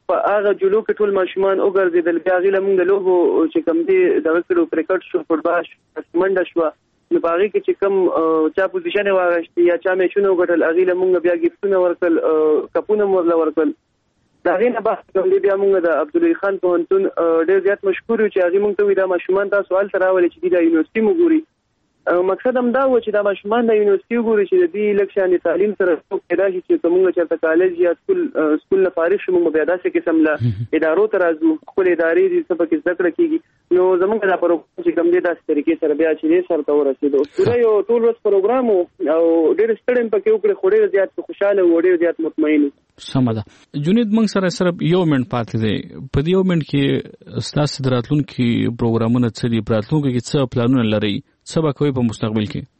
په هغه جلو کې ټول ماشومان وګرځېدل. بیا هغې له موږ د لوبو چې کوم دی دغه کړو کرکټ شو، فوټبال شو، منډه شوه، نو په هغې کې چې کوم چا پوزیشن یې واخیستې یا چا میچونه وګټل هغې له موږ بیا ګفټونه ورکړل، کپونه مو ورله ورکړل. د هغې نه بحث کوم دی بیا موږ د عبدالوي خان پوهنتون ډېر زیات مشکور یو چې هغې موږ ته وایي دا ماشومان تاسو هلته راولئ چې دوی دا یونیورسټي مو ګوري. مقصد هم دا و چې دا ماشومان د یونیورسټي وګوري چې د دې لږ شانې تعلیم سره څوک پیدا شي چې که موږ چېرته کالج یا سکول نه فارغ شو موږ بیا داسې قسم له ادارو ته راځو، خپل ادارې دي څه پکې زده کړه کېږي. نو زموږ دا پروګرام چې کوم دی داسې طریقې سره بیا چې دې سر ته ورسېدو. پوره یو ټول ورځ پروګرام و او ډېر ستړی مې پکې وکړې، خو ډېر زیات خوشحاله و، ډېر زیات مطمئن و. سمه ده. جنید موږ سره صرف یو منټ پاتې دی. په دې یو منټ کې ستاسو د راتلونکي پروګرامونه څه دي؟ په راتلونکي کې څه پلانونه لرئ؟ څه به کوئ په مستقبل کې؟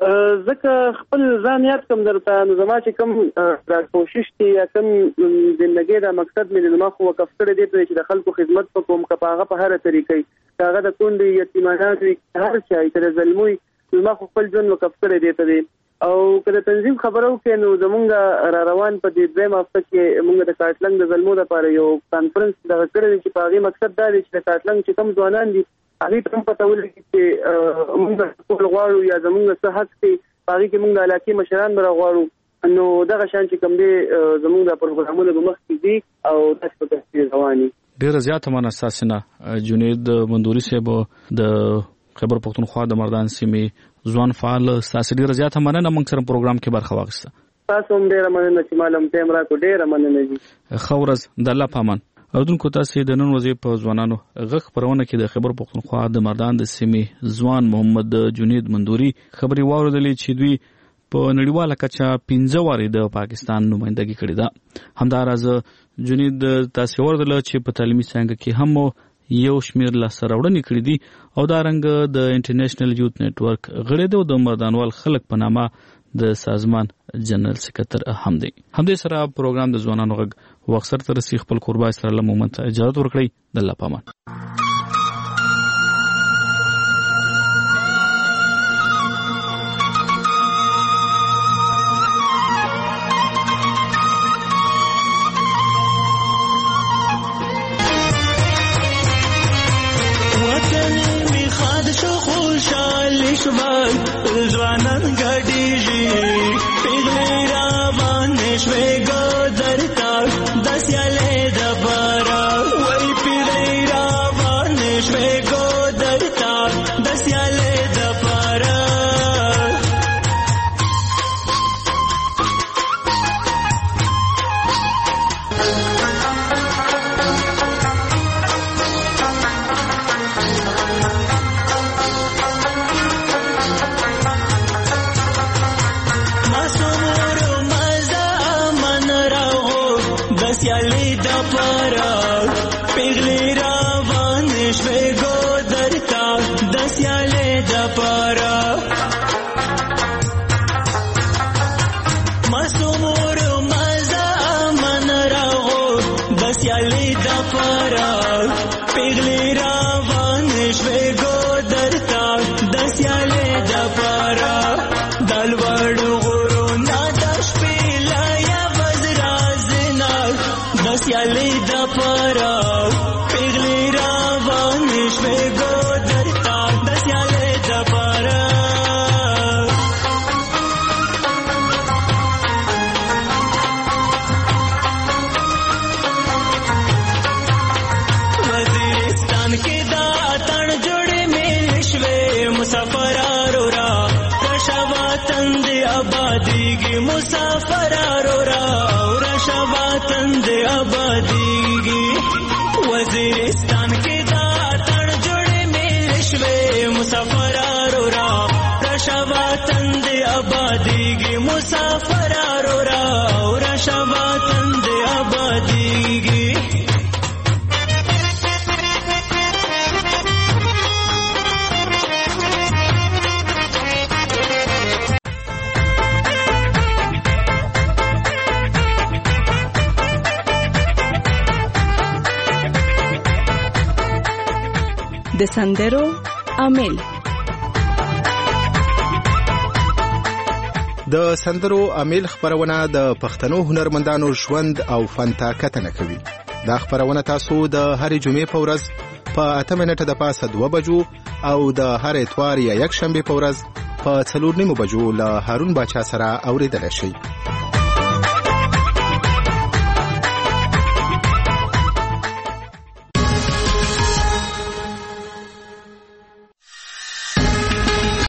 ځکه خپل ځان یاد کوم درته، نو زما چې کوم دا کوشش دی یا کوم زندګۍ دا مقصد مې زما خو وقف کړی دی چې د خلکو خدمت وکړم، که په هغه په هره طریقې، که هغه د کونډې یتیمانان وي، هر چا که د ظلموي، زما خو خپل ژوند وقف کړی دی ته دی. او که د تنظیم خبره وکړې نو زمونږ را روان په دې دویم هفته کې موږ د کاټلنګ د ظلمو دپاره یو کانفرنس دغه کړی دی چې په هغې مقصد دا دی چې د کاټلنګ چې کوم ځوانان دي هغې ته هم پته ولګي چې موږ ټول غواړو یا زمونږ څه حق دی، په هغې کې موږ د علاقې مشران به راغواړو. نو دغه شان چې کوم دی زمونږ دا پروګرامونه به مخکې ځي او داسې په تفصیل روان دي. ډېره زیاته مننه ستاسې نه جنید مندوري صاحب د خیبر پښتونخوا د مردان سیمې ځوان فعال، ستاسې ډېره زیاته مننه موږ سره پروګرام کې برخه واخیسته. تاسو هم ډېره مننه چې معلوم ټایم راکړو، ډېره مننه دي. ښه ورځ، د الله په امان. اردوونکو تاسې د نن ورځې په ځوانانو غږ خپرونه کې د خیبر پښتونخوا د مردان د سیمې ځوان محمد جنید مندوري خبرې واورېدلې چې دوی په نړیواله کچه 15 وارې د پاکستان نمایندګي کړې ده. همداراز جنید تاسې واورېدله چې په تعلیمي څانګه کې هم یو شمېر لاسته راوړنې کړې دي او دارنګه د انټرنیشنل یوت نیټورک غړی دی او د مردانوال خلک په نامه د سازمان جنرال سکرټر هم دی. همدې سره پروګرام د ځوانانو غږ وخت سره رسي. خپل کوربای سره له مومنت اجازه ورکړئ. د الله په امان. ځوانان ګډېږي پیغلې روانې شوې ګودر ته د سیالۍ دپاره، وایي پیغلې روانې شوې ګودر ته د سیالۍ دپاره. سیالۍ دپاره پیغلې روانې شوې ګودر ته د سیالۍ دپاره. معصوم ورو مزه امن راغو د سیالۍ دپاره پیغلې روانې شوې ګودر ته د سیالۍ دپاره. د لوړو غرونه د شپې لایه سیالۍ دپاره پیغلې روانې شوې ګودر ته د سیالۍ دپاره. وزیرستان کې دا اتڼ جوړې میلې شوې مسافرارو را رشه وطن دې آبادیږي، مسافرارو را رشه وطن دې آبادیږي. وزیرستان کې دا اتڼ جوړې میلې شوې مسافرارو را رشه وطن دې آبادیږي، مسافرارو را رشه وطن دې آبادیږي. د سندرو عامل. د سندرو عامل خبرونه د پښتنو هنرمندانو ژوند او فن ته کتنه کوي. دا خبرونه تاسو د هرې جمعې په ورځ په 8 منټه د پاسه 2 بجو او د هر اتوار یا یک شنبه په ورځ په 4:30 بجو له هارون باچا سره اوریدل شي.